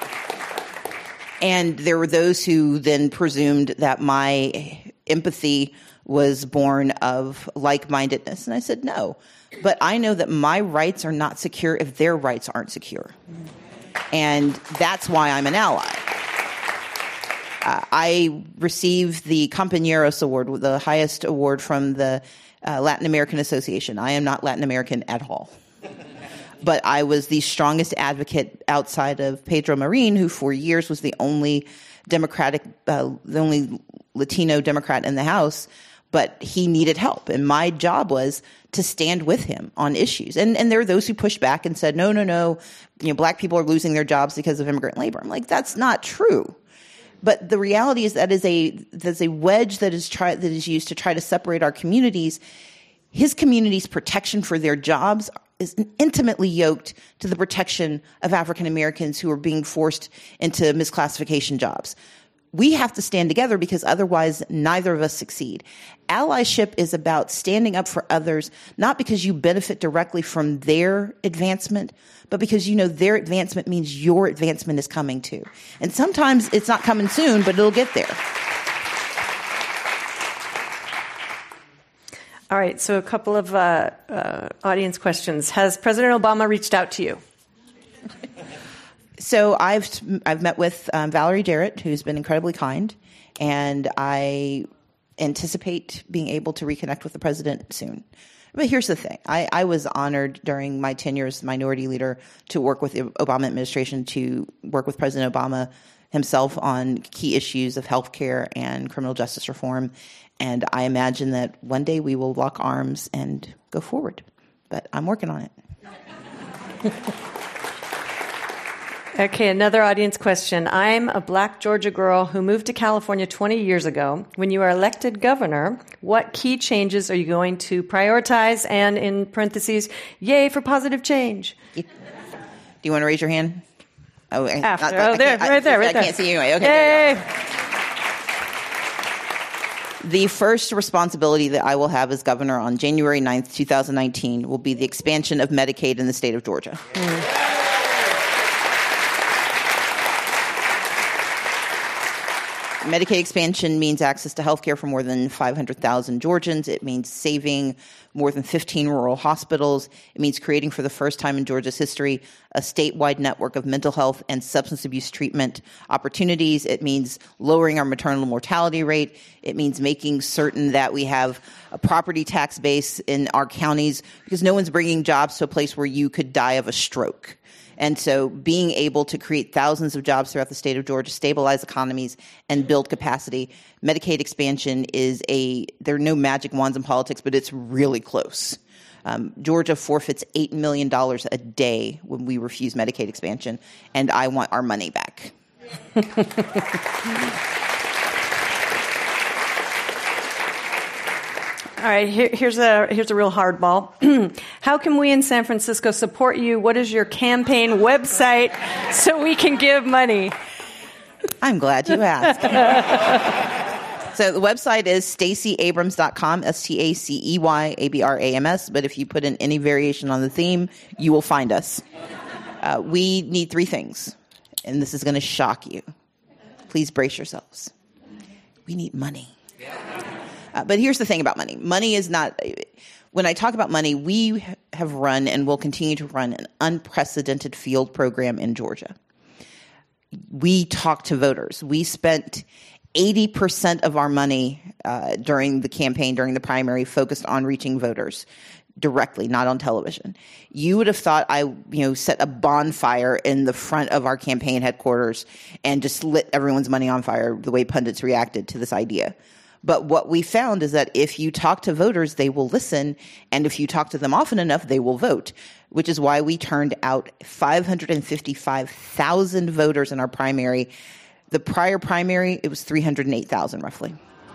C: And there were those who then presumed that my empathy was born of like-mindedness. And I said, no. But I know that my rights are not secure if their rights aren't secure. And that's why I'm an ally. Uh, I received the Compañeros Award, the highest award from the uh, Latin American Association. I am not Latin American at all. But I was the strongest advocate outside of Pedro Marin, who for years was the only Democratic, uh, the only Latino Democrat in the House. But he needed help, and my job was to stand with him on issues. And and there are those who pushed back and said, no, no, no, you know, black people are losing their jobs because of immigrant labor. I'm like, that's not true. But the reality is that is a that's a wedge that is try that is used to try to separate our communities. His community's protection for their jobs is intimately yoked to the protection of African Americans who are being forced into misclassification jobs. We have to stand together because otherwise neither of us succeed. Allyship is about standing up for others, not because you benefit directly from their advancement, but because you know their advancement means your advancement is coming too. And sometimes it's not coming soon, but it'll get there.
B: All right, so a couple of uh, uh, audience questions. Has President Obama reached out to you?
C: So I've I've met with um, Valerie Jarrett, who's been incredibly kind, and I anticipate being able to reconnect with the president soon. But here's the thing. I, I was honored during my tenure as minority leader to work with the Obama administration, to work with President Obama himself on key issues of healthcare and criminal justice reform. And I imagine that one day we will lock arms and go forward. But I'm working on it.
B: Okay, another audience question. I'm a black Georgia girl who moved to California twenty years ago. When you are elected governor, what key changes are you going to prioritize? And in parentheses, yay for positive change.
C: Do you want to raise your hand? Oh,
B: After.
C: Not,
B: oh, there,
C: I,
B: right there,
C: I,
B: right
C: I
B: there.
C: can't see you anyway. Okay.
B: Yay!
C: The first responsibility that I will have as governor on January ninth, twenty nineteen will be the expansion of Medicaid in the state of Georgia. Mm. Medicaid expansion means access to health care for more than five hundred thousand Georgians. It means saving more than fifteen rural hospitals. It means creating for the first time in Georgia's history a statewide network of mental health and substance abuse treatment opportunities. It means lowering our maternal mortality rate. It means making certain that we have a property tax base in our counties because no one's bringing jobs to a place where you could die of a stroke. And so being able to create thousands of jobs throughout the state of Georgia, stabilize economies, and build capacity. Medicaid expansion is a, there are no magic wands in politics, but it's really close. Um, Georgia forfeits eight million dollars a day when we refuse Medicaid expansion, and I want our money back.
B: All right, here, here's a here's a real hardball. How can we in San Francisco support you? What is your campaign website so we can give money?
C: I'm glad you asked. So the website is stacey abrams dot com, S T A C E Y A B R A M S. But if you put in any variation on the theme, you will find us. Uh, we need three things, and this is going to shock you. Please brace yourselves. We need money. Uh, but here's the thing about money. Money is not, when I talk about money, we have run and will continue to run an unprecedented field program in Georgia. We talk to voters. We spent eighty percent of our money uh, during the campaign, during the primary, focused on reaching voters directly, not on television. You would have thought I, you know, set a bonfire in the front of our campaign headquarters and just lit everyone's money on fire the way pundits reacted to this idea. But what we found is that if you talk to voters, they will listen. And if you talk to them often enough, they will vote, which is why we turned out five hundred fifty-five thousand voters in our primary. The prior primary, it was three hundred eight thousand roughly.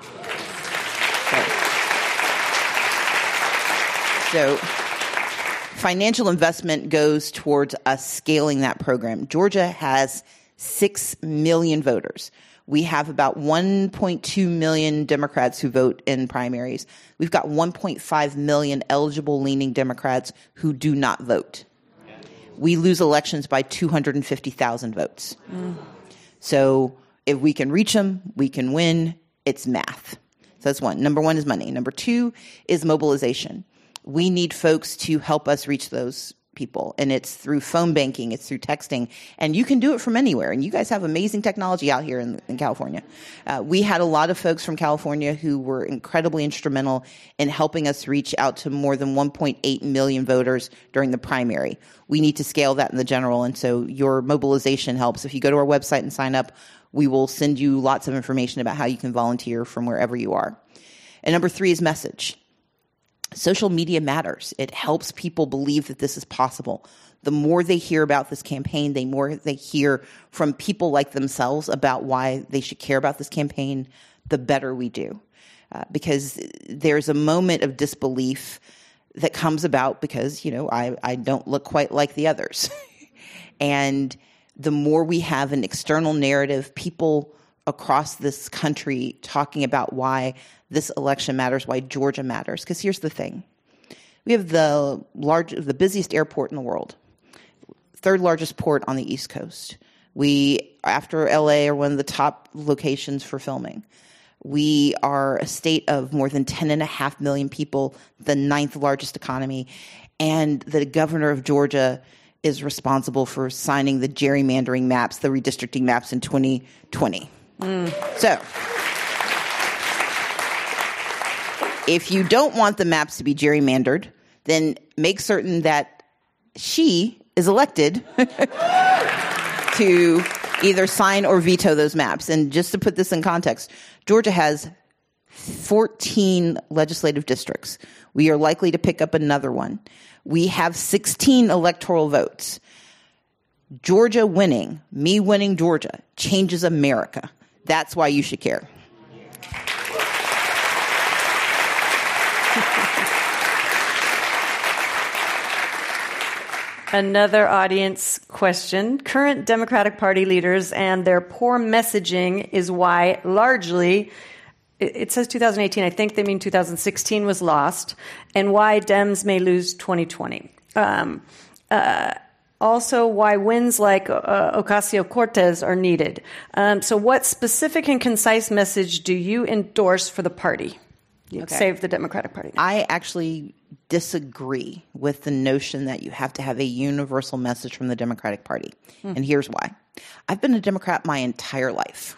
C: So, so financial investment goes towards us scaling that program. Georgia has six million voters. We have about one point two million Democrats who vote in primaries. We've got one point five million eligible-leaning Democrats who do not vote. We lose elections by two hundred fifty thousand votes. Mm. So if we can reach them, we can win. It's math. So that's one. Number one is money. Number two is mobilization. We need folks to help us reach those people. And it's through phone banking. It's through texting. And you can do it from anywhere. And you guys have amazing technology out here in, in California. Uh, we had a lot of folks from California who were incredibly instrumental in helping us reach out to more than one point eight million voters during the primary. We need to scale that in the general. And so your mobilization helps. If you go to our website and sign up, we will send you lots of information about how you can volunteer from wherever you are. And number three is message. Social media matters. It helps people believe that this is possible. The more they hear about this campaign, the more they hear from people like themselves about why they should care about this campaign, the better we do. Uh, because there's a moment of disbelief that comes about because, you know, I, I don't look quite like the others. And the more we have an external narrative, people across this country talking about why this election matters, why Georgia matters. Because here's the thing. We have the large, the busiest airport in the world, third largest port on the East Coast. We, after L A, are one of the top locations for filming. We are a state of more than ten and a half million people, the ninth largest economy. And the governor of Georgia is responsible for signing the gerrymandering maps, the redistricting maps in twenty twenty. Mm. So, if you don't want the maps to be gerrymandered, then make certain that she is elected to either sign or veto those maps. And just to put this in context, Georgia has fourteen legislative districts. We are likely to pick up another one. We have sixteen electoral votes. Georgia winning, me winning Georgia, changes America. That's why you should care.
B: Another audience question. Current Democratic Party leaders and their poor messaging is why largely, it says two thousand eighteen, I think they mean two thousand sixteen was lost, and why Dems may lose twenty twenty. Um, uh, also, why wins like uh, Ocasio-Cortez are needed. Um, so what specific and concise message do you endorse for the party? Okay. Save the Democratic Party.
C: I actually disagree with the notion that you have to have a universal message from the Democratic Party. Mm. And here's why. I've been a Democrat my entire life.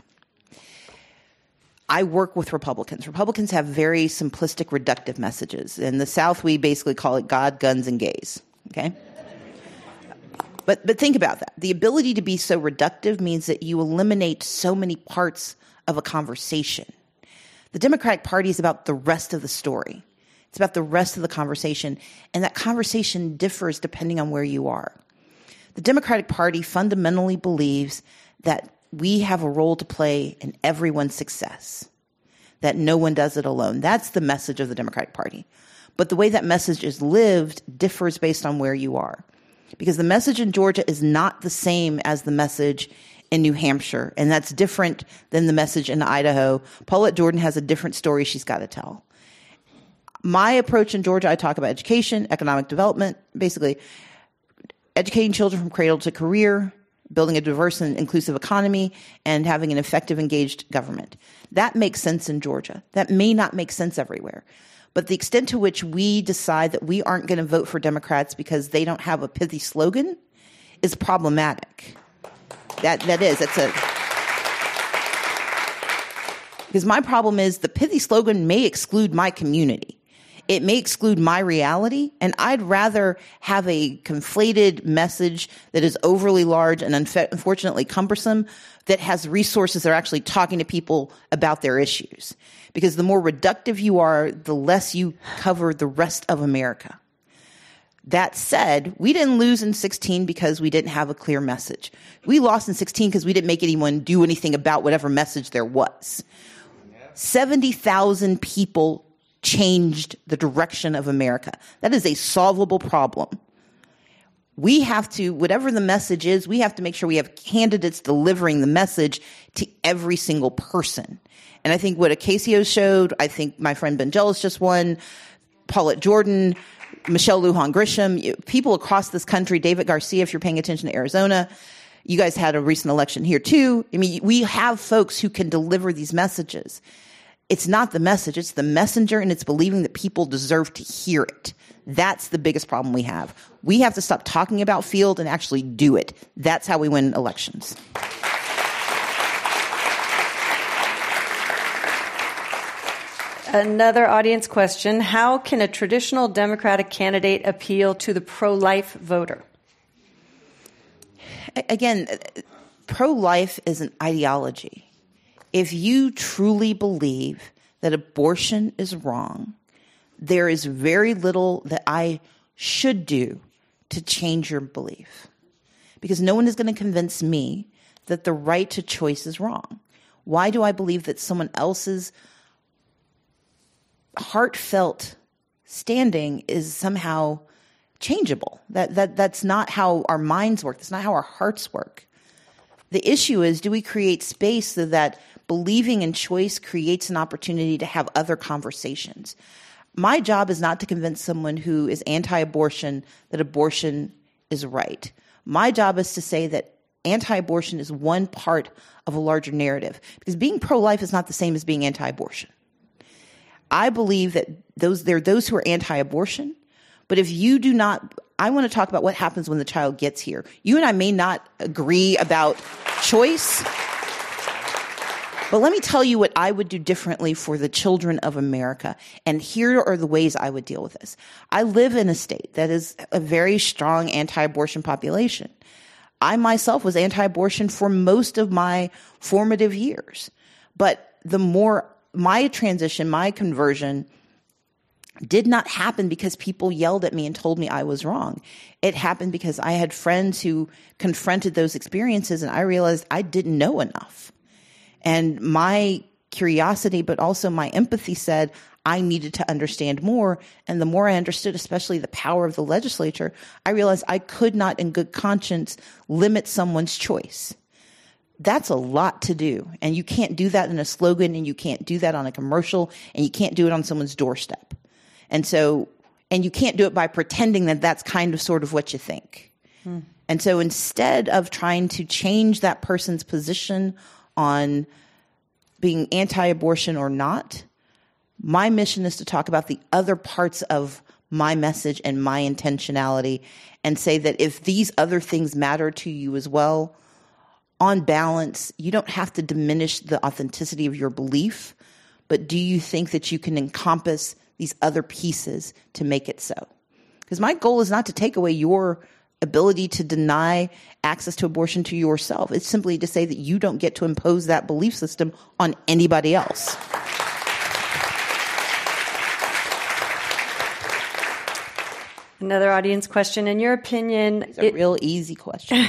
C: I work with Republicans. Republicans have very simplistic, reductive messages. In the South, we basically call it God, guns, and gays. Okay? But but think about that. The ability to be so reductive means that you eliminate so many parts of a conversation. The Democratic Party is about the rest of the story. It's about the rest of the conversation, and that conversation differs depending on where you are. The Democratic Party fundamentally believes that we have a role to play in everyone's success, that no one does it alone. That's the message of the Democratic Party. But the way that message is lived differs based on where you are. Because the message in Georgia is not the same as the message in New Hampshire, and that's different than the message in Idaho. Paulette Jordan has a different story she's got to tell. My approach in Georgia, I talk about education, economic development, basically educating children from cradle to career, building a diverse and inclusive economy, and having an effective, engaged government. That makes sense in Georgia. That may not make sense everywhere. But the extent to which we decide that we aren't going to vote for Democrats because they don't have a pithy slogan is problematic. That that is. That's a because my problem is the pithy slogan may exclude my community. It may exclude my reality, and I'd rather have a conflated message that is overly large and unf- unfortunately cumbersome that has resources that are actually talking to people about their issues. Because the more reductive you are, the less you cover the rest of America. That said, we didn't lose in sixteen because we didn't have a clear message. We lost in sixteen because we didn't make anyone do anything about whatever message there was. seventy thousand people changed the direction of America. That is a solvable problem. We have to, whatever the message is, we have to make sure we have candidates delivering the message to every single person. And I think what Ocasio showed, I think my friend Ben Jealous just won, Paulette Jordan, Michelle Lujan Grisham, people across this country, David Garcia, if you're paying attention to Arizona, You guys had a recent election here too. I mean, we have folks who can deliver these messages. It's not the message, it's the messenger, and it's believing that people deserve to hear it. That's the biggest problem we have. We have to stop talking about field and actually do it. That's how we win elections.
B: Another audience question: how can a traditional Democratic candidate appeal to the pro-life voter?
C: Again, pro-life is an ideology. If you truly believe that abortion is wrong, there is very little that I should do to change your belief. Because no one is going to convince me that the right to choice is wrong. Why do I believe that someone else's heartfelt standing is somehow changeable? That that that's not how our minds work. That's not how our hearts work. The issue is, do we create space so that believing in choice creates an opportunity to have other conversations? My job is not to convince someone who is anti-abortion that abortion is right. My job is to say that anti-abortion is one part of a larger narrative, because being pro-life is not the same as being anti-abortion. I believe that those there are those who are anti-abortion, but if you do not, I want to talk about what happens when the child gets here. You and I may not agree about choice, but let me tell you what I would do differently for the children of America. And here are the ways I would deal with this. I live in a state that is a very strong anti-abortion population. I myself was anti-abortion for most of my formative years. But the more my transition, my conversion did not happen because people yelled at me and told me I was wrong. It happened because I had friends who confronted those experiences, and I realized I didn't know enough. And my curiosity, but also my empathy, said I needed to understand more. And the more I understood, especially the power of the legislature, I realized I could not in good conscience limit someone's choice. That's a lot to do. And you can't do that in a slogan, and you can't do that on a commercial, and you can't do it on someone's doorstep. And so, and you can't do it by pretending that that's kind of sort of what you think. Hmm. And so instead of trying to change that person's position on being anti-abortion or not, my mission is to talk about the other parts of my message and my intentionality, and say that if these other things matter to you as well, on balance, you don't have to diminish the authenticity of your belief, but do you think that you can encompass these other pieces to make it so? Because my goal is not to take away your ability to deny access to abortion to yourself. It's simply to say that you don't get to impose that belief system on anybody else.
B: Another audience question. In your opinion...
C: It's a it, real easy question.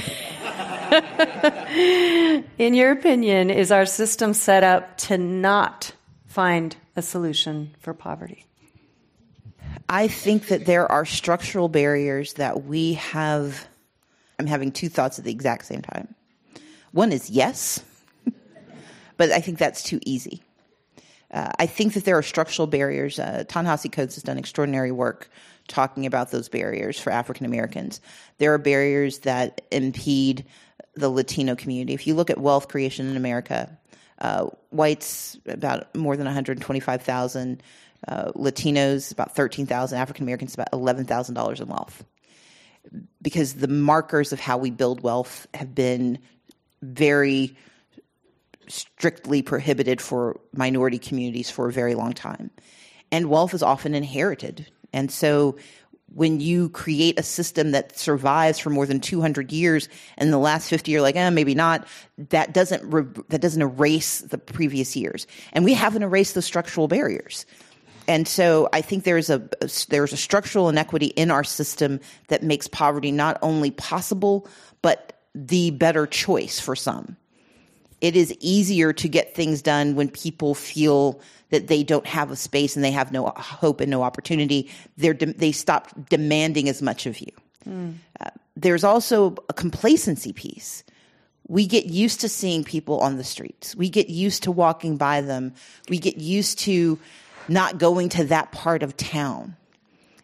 B: In your opinion, is our system set up to not find a solution for poverty?
C: I think that there are structural barriers that we have. I'm having two thoughts at the exact same time. One is yes, but I think that's too easy. Uh, I think that there are structural barriers. Uh, Ta-Nehisi Coates has done extraordinary work talking about those barriers for African Americans. There are barriers that impede the Latino community. If you look at wealth creation in America, uh, whites, about more than one hundred twenty-five thousand, uh, Latinos, about thirteen thousand, African Americans, about eleven thousand dollars in wealth. Because the markers of how we build wealth have been very strictly prohibited for minority communities for a very long time. And wealth is often inherited. And so when you create a system that survives for more than two hundred years, and the last fifty you're like, eh, maybe not, that doesn't re- that doesn't erase the previous years. And we haven't erased the structural barriers. And so I think there's a there's a structural inequity in our system that makes poverty not only possible, but the better choice for some. It is easier to get things done when people feel that they don't have a space and they have no hope and no opportunity. They're de- they stop demanding as much of you. Mm. Uh, there's also a complacency piece. We get used to seeing people on the streets. We get used to walking by them. We get used to not going to that part of town.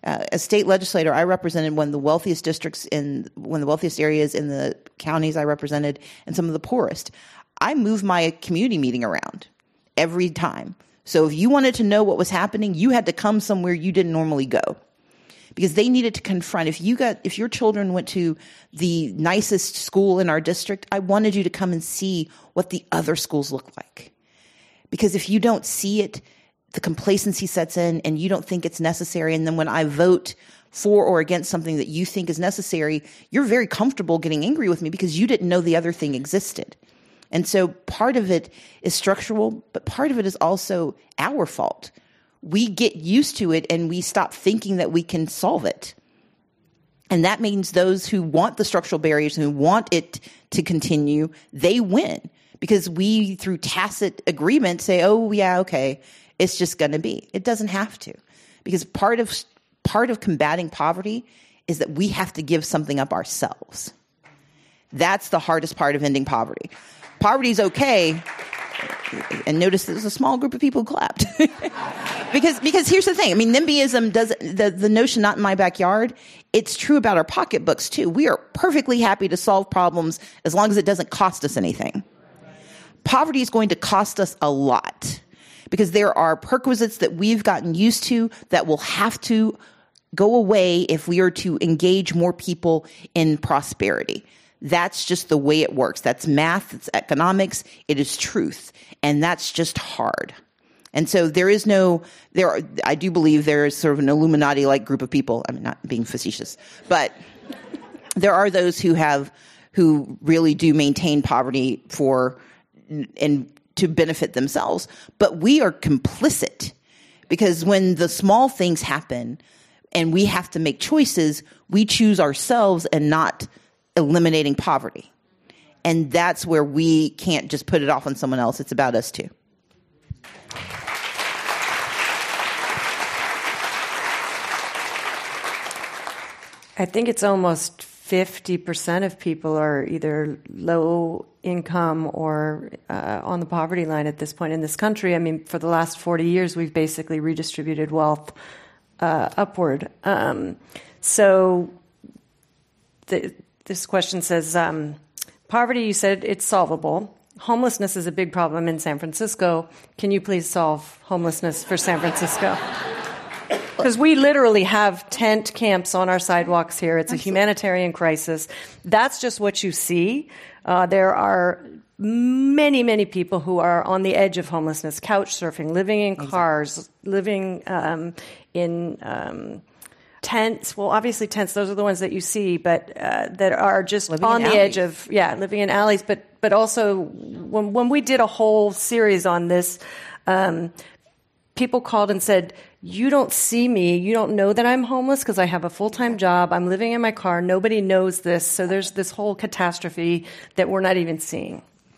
C: Uh, as state legislator, I represented one of the wealthiest districts in one of the wealthiest areas in the counties I represented and some of the poorest. I moved my community meeting around every time. So if you wanted to know what was happening, you had to come somewhere you didn't normally go because they needed to confront. If you got, if your children went to the nicest school in our district, I wanted you to come and see what the other schools look like. Because if you don't see it, the complacency sets in and you don't think it's necessary. And then when I vote for or against something that you think is necessary, you're very comfortable getting angry with me because you didn't know the other thing existed. And so part of it is structural, but part of it is also our fault. We get used to it and we stop thinking that we can solve it. And that means those who want the structural barriers and who want it to continue, they win. Because we, through tacit agreement, say, oh, yeah, okay, it's just going to be. It doesn't have to. Because part of part of combating poverty is that we have to give something up ourselves. That's the hardest part of ending poverty. Poverty is okay. And notice there's a small group of people who clapped. because because here's the thing. I mean, NIMBYism does the, the notion not in my backyard. It's true about our pocketbooks, too. We are perfectly happy to solve problems as long as it doesn't cost us anything. Poverty is going to cost us a lot because there are perquisites that we've gotten used to that will have to go away if we are to engage more people in prosperity. That's just the way it works. That's math. It's economics. It is truth. And that's just hard. And so there is no, there are, I do believe there is sort of an Illuminati-like group of people. I'm not being facetious, but there are those who have, who really do maintain poverty for, and to benefit themselves. But we are complicit because when the small things happen and we have to make choices, we choose ourselves and not eliminating poverty. And that's where we can't just put it off on someone else. It's about us too.
B: I think it's almost fifty percent of people are either low income or uh, on the poverty line at this point in this country. I mean, for the last forty years, we've basically redistributed wealth uh, upward. Um, so the This question says, um, poverty, you said it's solvable. Homelessness is a big problem in San Francisco. Can you please solve homelessness for San Francisco? Because we literally have tent camps on our sidewalks here. It's a humanitarian crisis. That's just what you see. Uh, there are many, many people who are on the edge of homelessness, couch surfing, living in cars, exactly. living um, in... Um, tents, well, obviously tents, those are the ones that you see, but uh, that are just living on the alleys. edge of, yeah, living in alleys. But but also, when, when we did a whole series on this, um, people called and said, you don't see me, you don't know that I'm homeless because I have a full-time job, I'm living in my car, nobody knows this, so there's this whole catastrophe that we're not even seeing.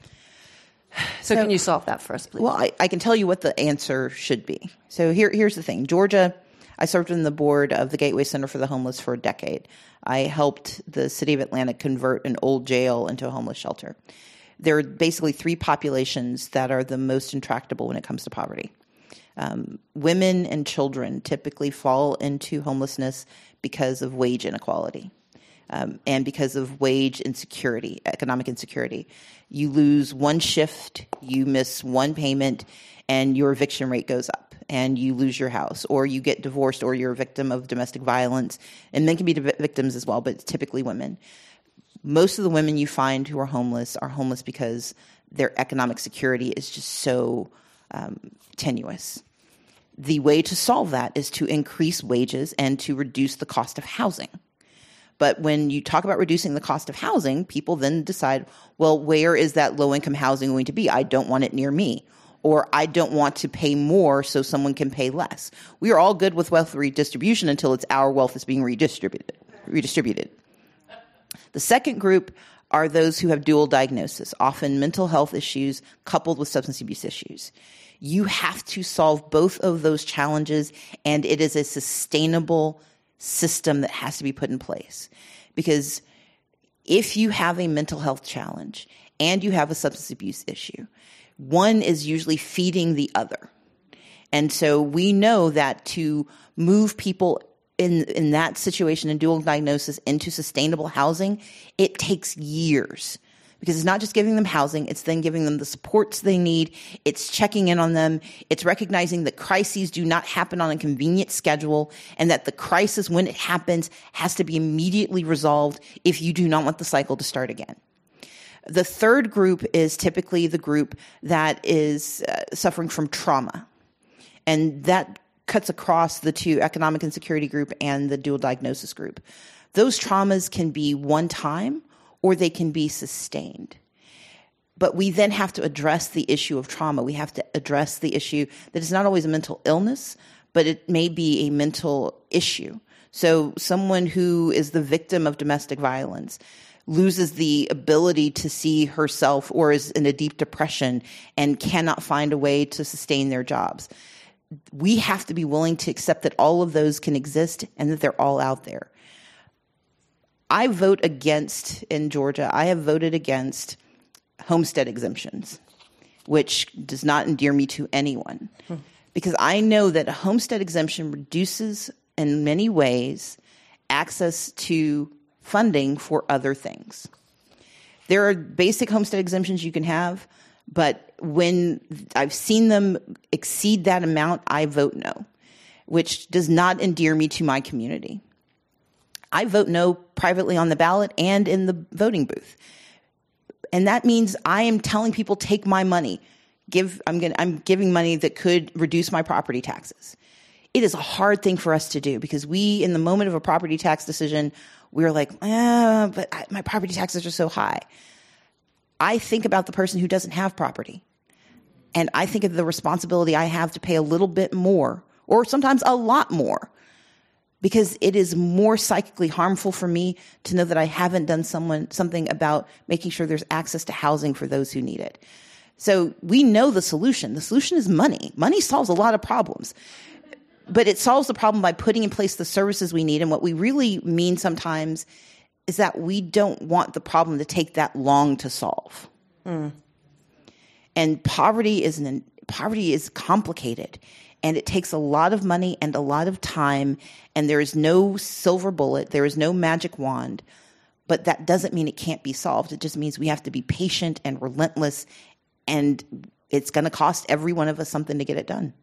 B: So, so can you solve that for us, please?
C: Well, I, I can tell you what the answer should be. So here here's the thing. Georgia... I served on the board of the Gateway Center for the Homeless for a decade. I helped the city of Atlanta convert an old jail into a homeless shelter. There are basically three populations that are the most intractable when it comes to poverty. Um, women and children typically fall into homelessness because of wage inequality um, and because of wage insecurity, economic insecurity. You lose one shift, you miss one payment, and your eviction rate goes up. And you lose your house, or you get divorced, or you're a victim of domestic violence. And men can be victims as well, but it's typically women. Most of the women you find who are homeless are homeless because their economic security is just so um, tenuous. The way to solve that is to increase wages and to reduce the cost of housing. But when you talk about reducing the cost of housing, people then decide, well, where is that low-income housing going to be? I don't want it near me. Or I don't want to pay more so someone can pay less. We are all good with wealth redistribution until it's our wealth that's being redistributed. redistributed. The second group are those who have dual diagnosis, often mental health issues coupled with substance abuse issues. You have to solve both of those challenges, and it is a sustainable system that has to be put in place. Because if you have a mental health challenge and you have a substance abuse issue, one is usually feeding the other. And so we know that to move people in in that situation in dual diagnosis into sustainable housing, it takes years. Because it's not just giving them housing, it's then giving them the supports they need. It's checking in on them. It's recognizing that crises do not happen on a convenient schedule, and that the crisis, when it happens, has to be immediately resolved if you do not want the cycle to start again. The third group is typically the group that is uh, suffering from trauma. And that cuts across the two, economic insecurity group and the dual diagnosis group. Those traumas can be one time, or they can be sustained. But we then have to address the issue of trauma. We have to address the issue that it's not always a mental illness, but it may be a mental issue. So someone who is the victim of domestic violence loses the ability to see herself or is in a deep depression and cannot find a way to sustain their jobs. We have to be willing to accept that all of those can exist and that they're all out there. I vote against, in Georgia, I have voted against homestead exemptions, which does not endear me to anyone. Hmm. Because I know that a homestead exemption reduces, in many ways, access to funding for other things. There are basic homestead exemptions you can have, but when I've seen them exceed that amount, I vote no, which does not endear me to my community. I vote no privately on the ballot and in the voting booth. And that means I am telling people, take my money. Give, I'm going I'm giving money that could reduce my property taxes. It is a hard thing for us to do because we, in the moment of a property tax decision, we're like, eh, but I, my property taxes are so high. I think about the person who doesn't have property. And I think of the responsibility I have to pay a little bit more, or sometimes a lot more, because it is more psychically harmful for me to know that I haven't done someone something about making sure there's access to housing for those who need it. So we know the solution. The solution is money. Money solves a lot of problems. But it solves the problem by putting in place the services we need. And what we really mean sometimes is that we don't want the problem to take that long to solve. Mm. And poverty is an, poverty is complicated. And it takes a lot of money and a lot of time, and there is no silver bullet, there is no magic wand, but that doesn't mean it can't be solved. It just means we have to be patient and relentless, and it's going to cost every one of us something to get it done.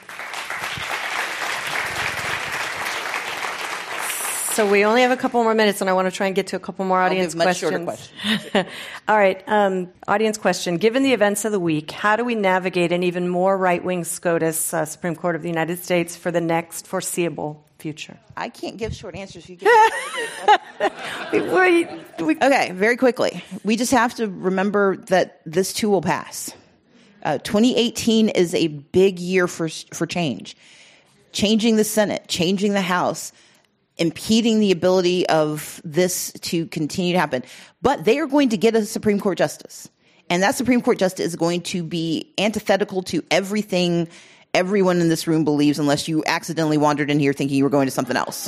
B: So we only have a couple more minutes, and I want to try and get to a couple more audience
C: I'll give
B: questions.
C: much shorter questions.
B: All right. Um, audience question. Given the events of the week, how do we navigate an even more right-wing SCOTUS, uh, Supreme Court of the United States, for the next foreseeable future?
C: I can't give short answers. You give
B: we, we,
C: Okay, very quickly. We just have to remember that this too will pass. Uh, twenty eighteen is a big year for for change. Changing the Senate, changing the House, impeding the ability of this to continue to happen. But they are going to get a Supreme Court justice. And that Supreme Court justice is going to be antithetical to everything everyone in this room believes, unless you accidentally wandered in here thinking you were going to something else.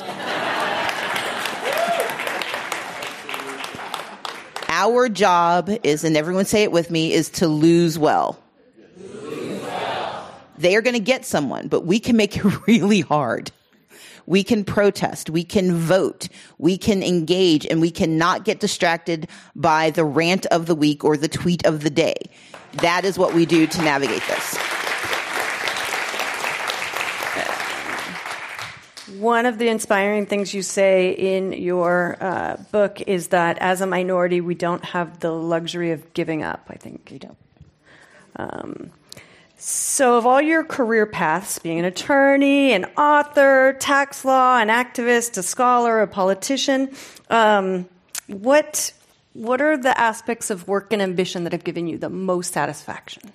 C: Our job is, and everyone say it with me, is to lose well. Lose well. They are going to get someone, but we can make it really hard. We can protest, we can vote, we can engage, and we cannot get distracted by the rant of the week or the tweet of the day. That is what we do to navigate this.
B: One of the inspiring things you say in your uh, book is that as a minority, we don't have the luxury of giving up, I think.
C: We don't.
B: Um, So of all your career paths, being an attorney, an author, tax law, an activist, a scholar, a politician, um, what what are the aspects of work and ambition that have given you the most satisfaction?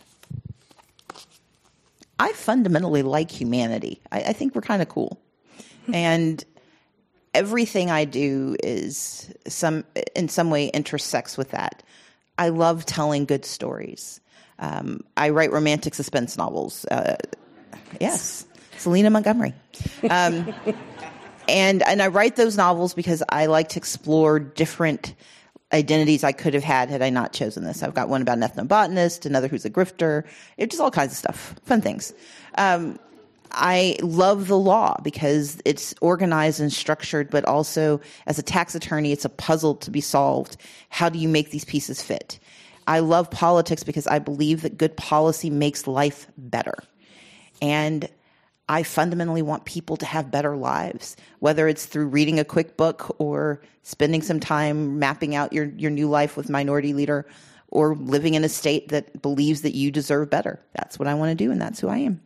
C: I fundamentally like humanity. I, I think we're kind of cool. And everything I do is some in some way intersects with that. I love telling good stories. Um, I write romantic suspense novels. Uh, yes, Selena Montgomery. Um, and and I write those novels because I like to explore different identities I could have had had I not chosen this. I've got one about an ethnobotanist, another who's a grifter. It's just all kinds of stuff, fun things. Um, I love the law because it's organized and structured, but also as a tax attorney, it's a puzzle to be solved. How do you make these pieces fit? I love politics because I believe that good policy makes life better. And I fundamentally want people to have better lives, whether it's through reading a quick book or spending some time mapping out your, your new life with Minority Leader or living in a state that believes that you deserve better. That's what I want to do, and that's who I am.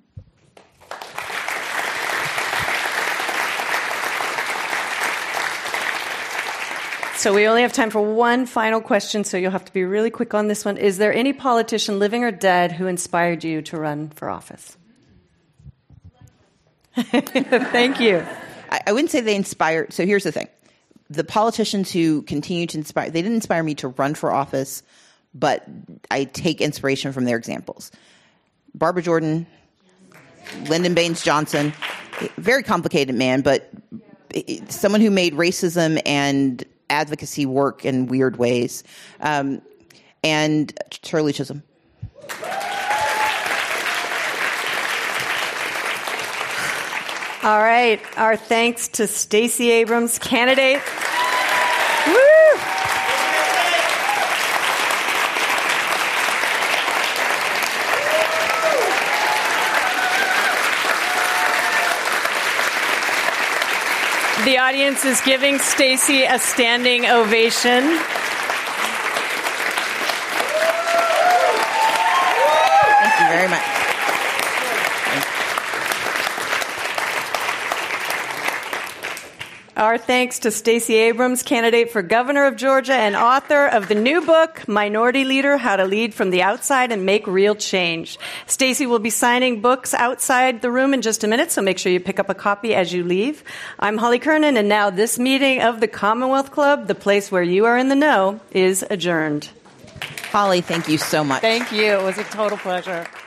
B: So we only have time for one final question, so you'll have to be really quick on this one. Is there any politician, living or dead, who inspired you to run for office? Thank you.
C: I, I wouldn't say they inspired. So here's the thing. The politicians who continue to inspire, they didn't inspire me to run for office, but I take inspiration from their examples. Barbara Jordan, Lyndon Baines Johnson, very complicated man, but someone who made racism and advocacy work in weird ways. Um, and Shirley Chisholm.
B: All right. Our thanks to Stacey Abrams, candidate. Woo! The audience is giving Stacey a standing ovation.
C: Thank you very much.
B: Our thanks to Stacey Abrams, candidate for governor of Georgia and author of the new book, Minority Leader, How to Lead from the Outside and Make Real Change. Stacey will be signing books outside the room in just a minute, so make sure you pick up a copy as you leave. I'm Holly Kernan, and now this meeting of the Commonwealth Club, the place where you are in the know, is adjourned.
C: Holly, thank you so much.
B: Thank you. It was a total pleasure.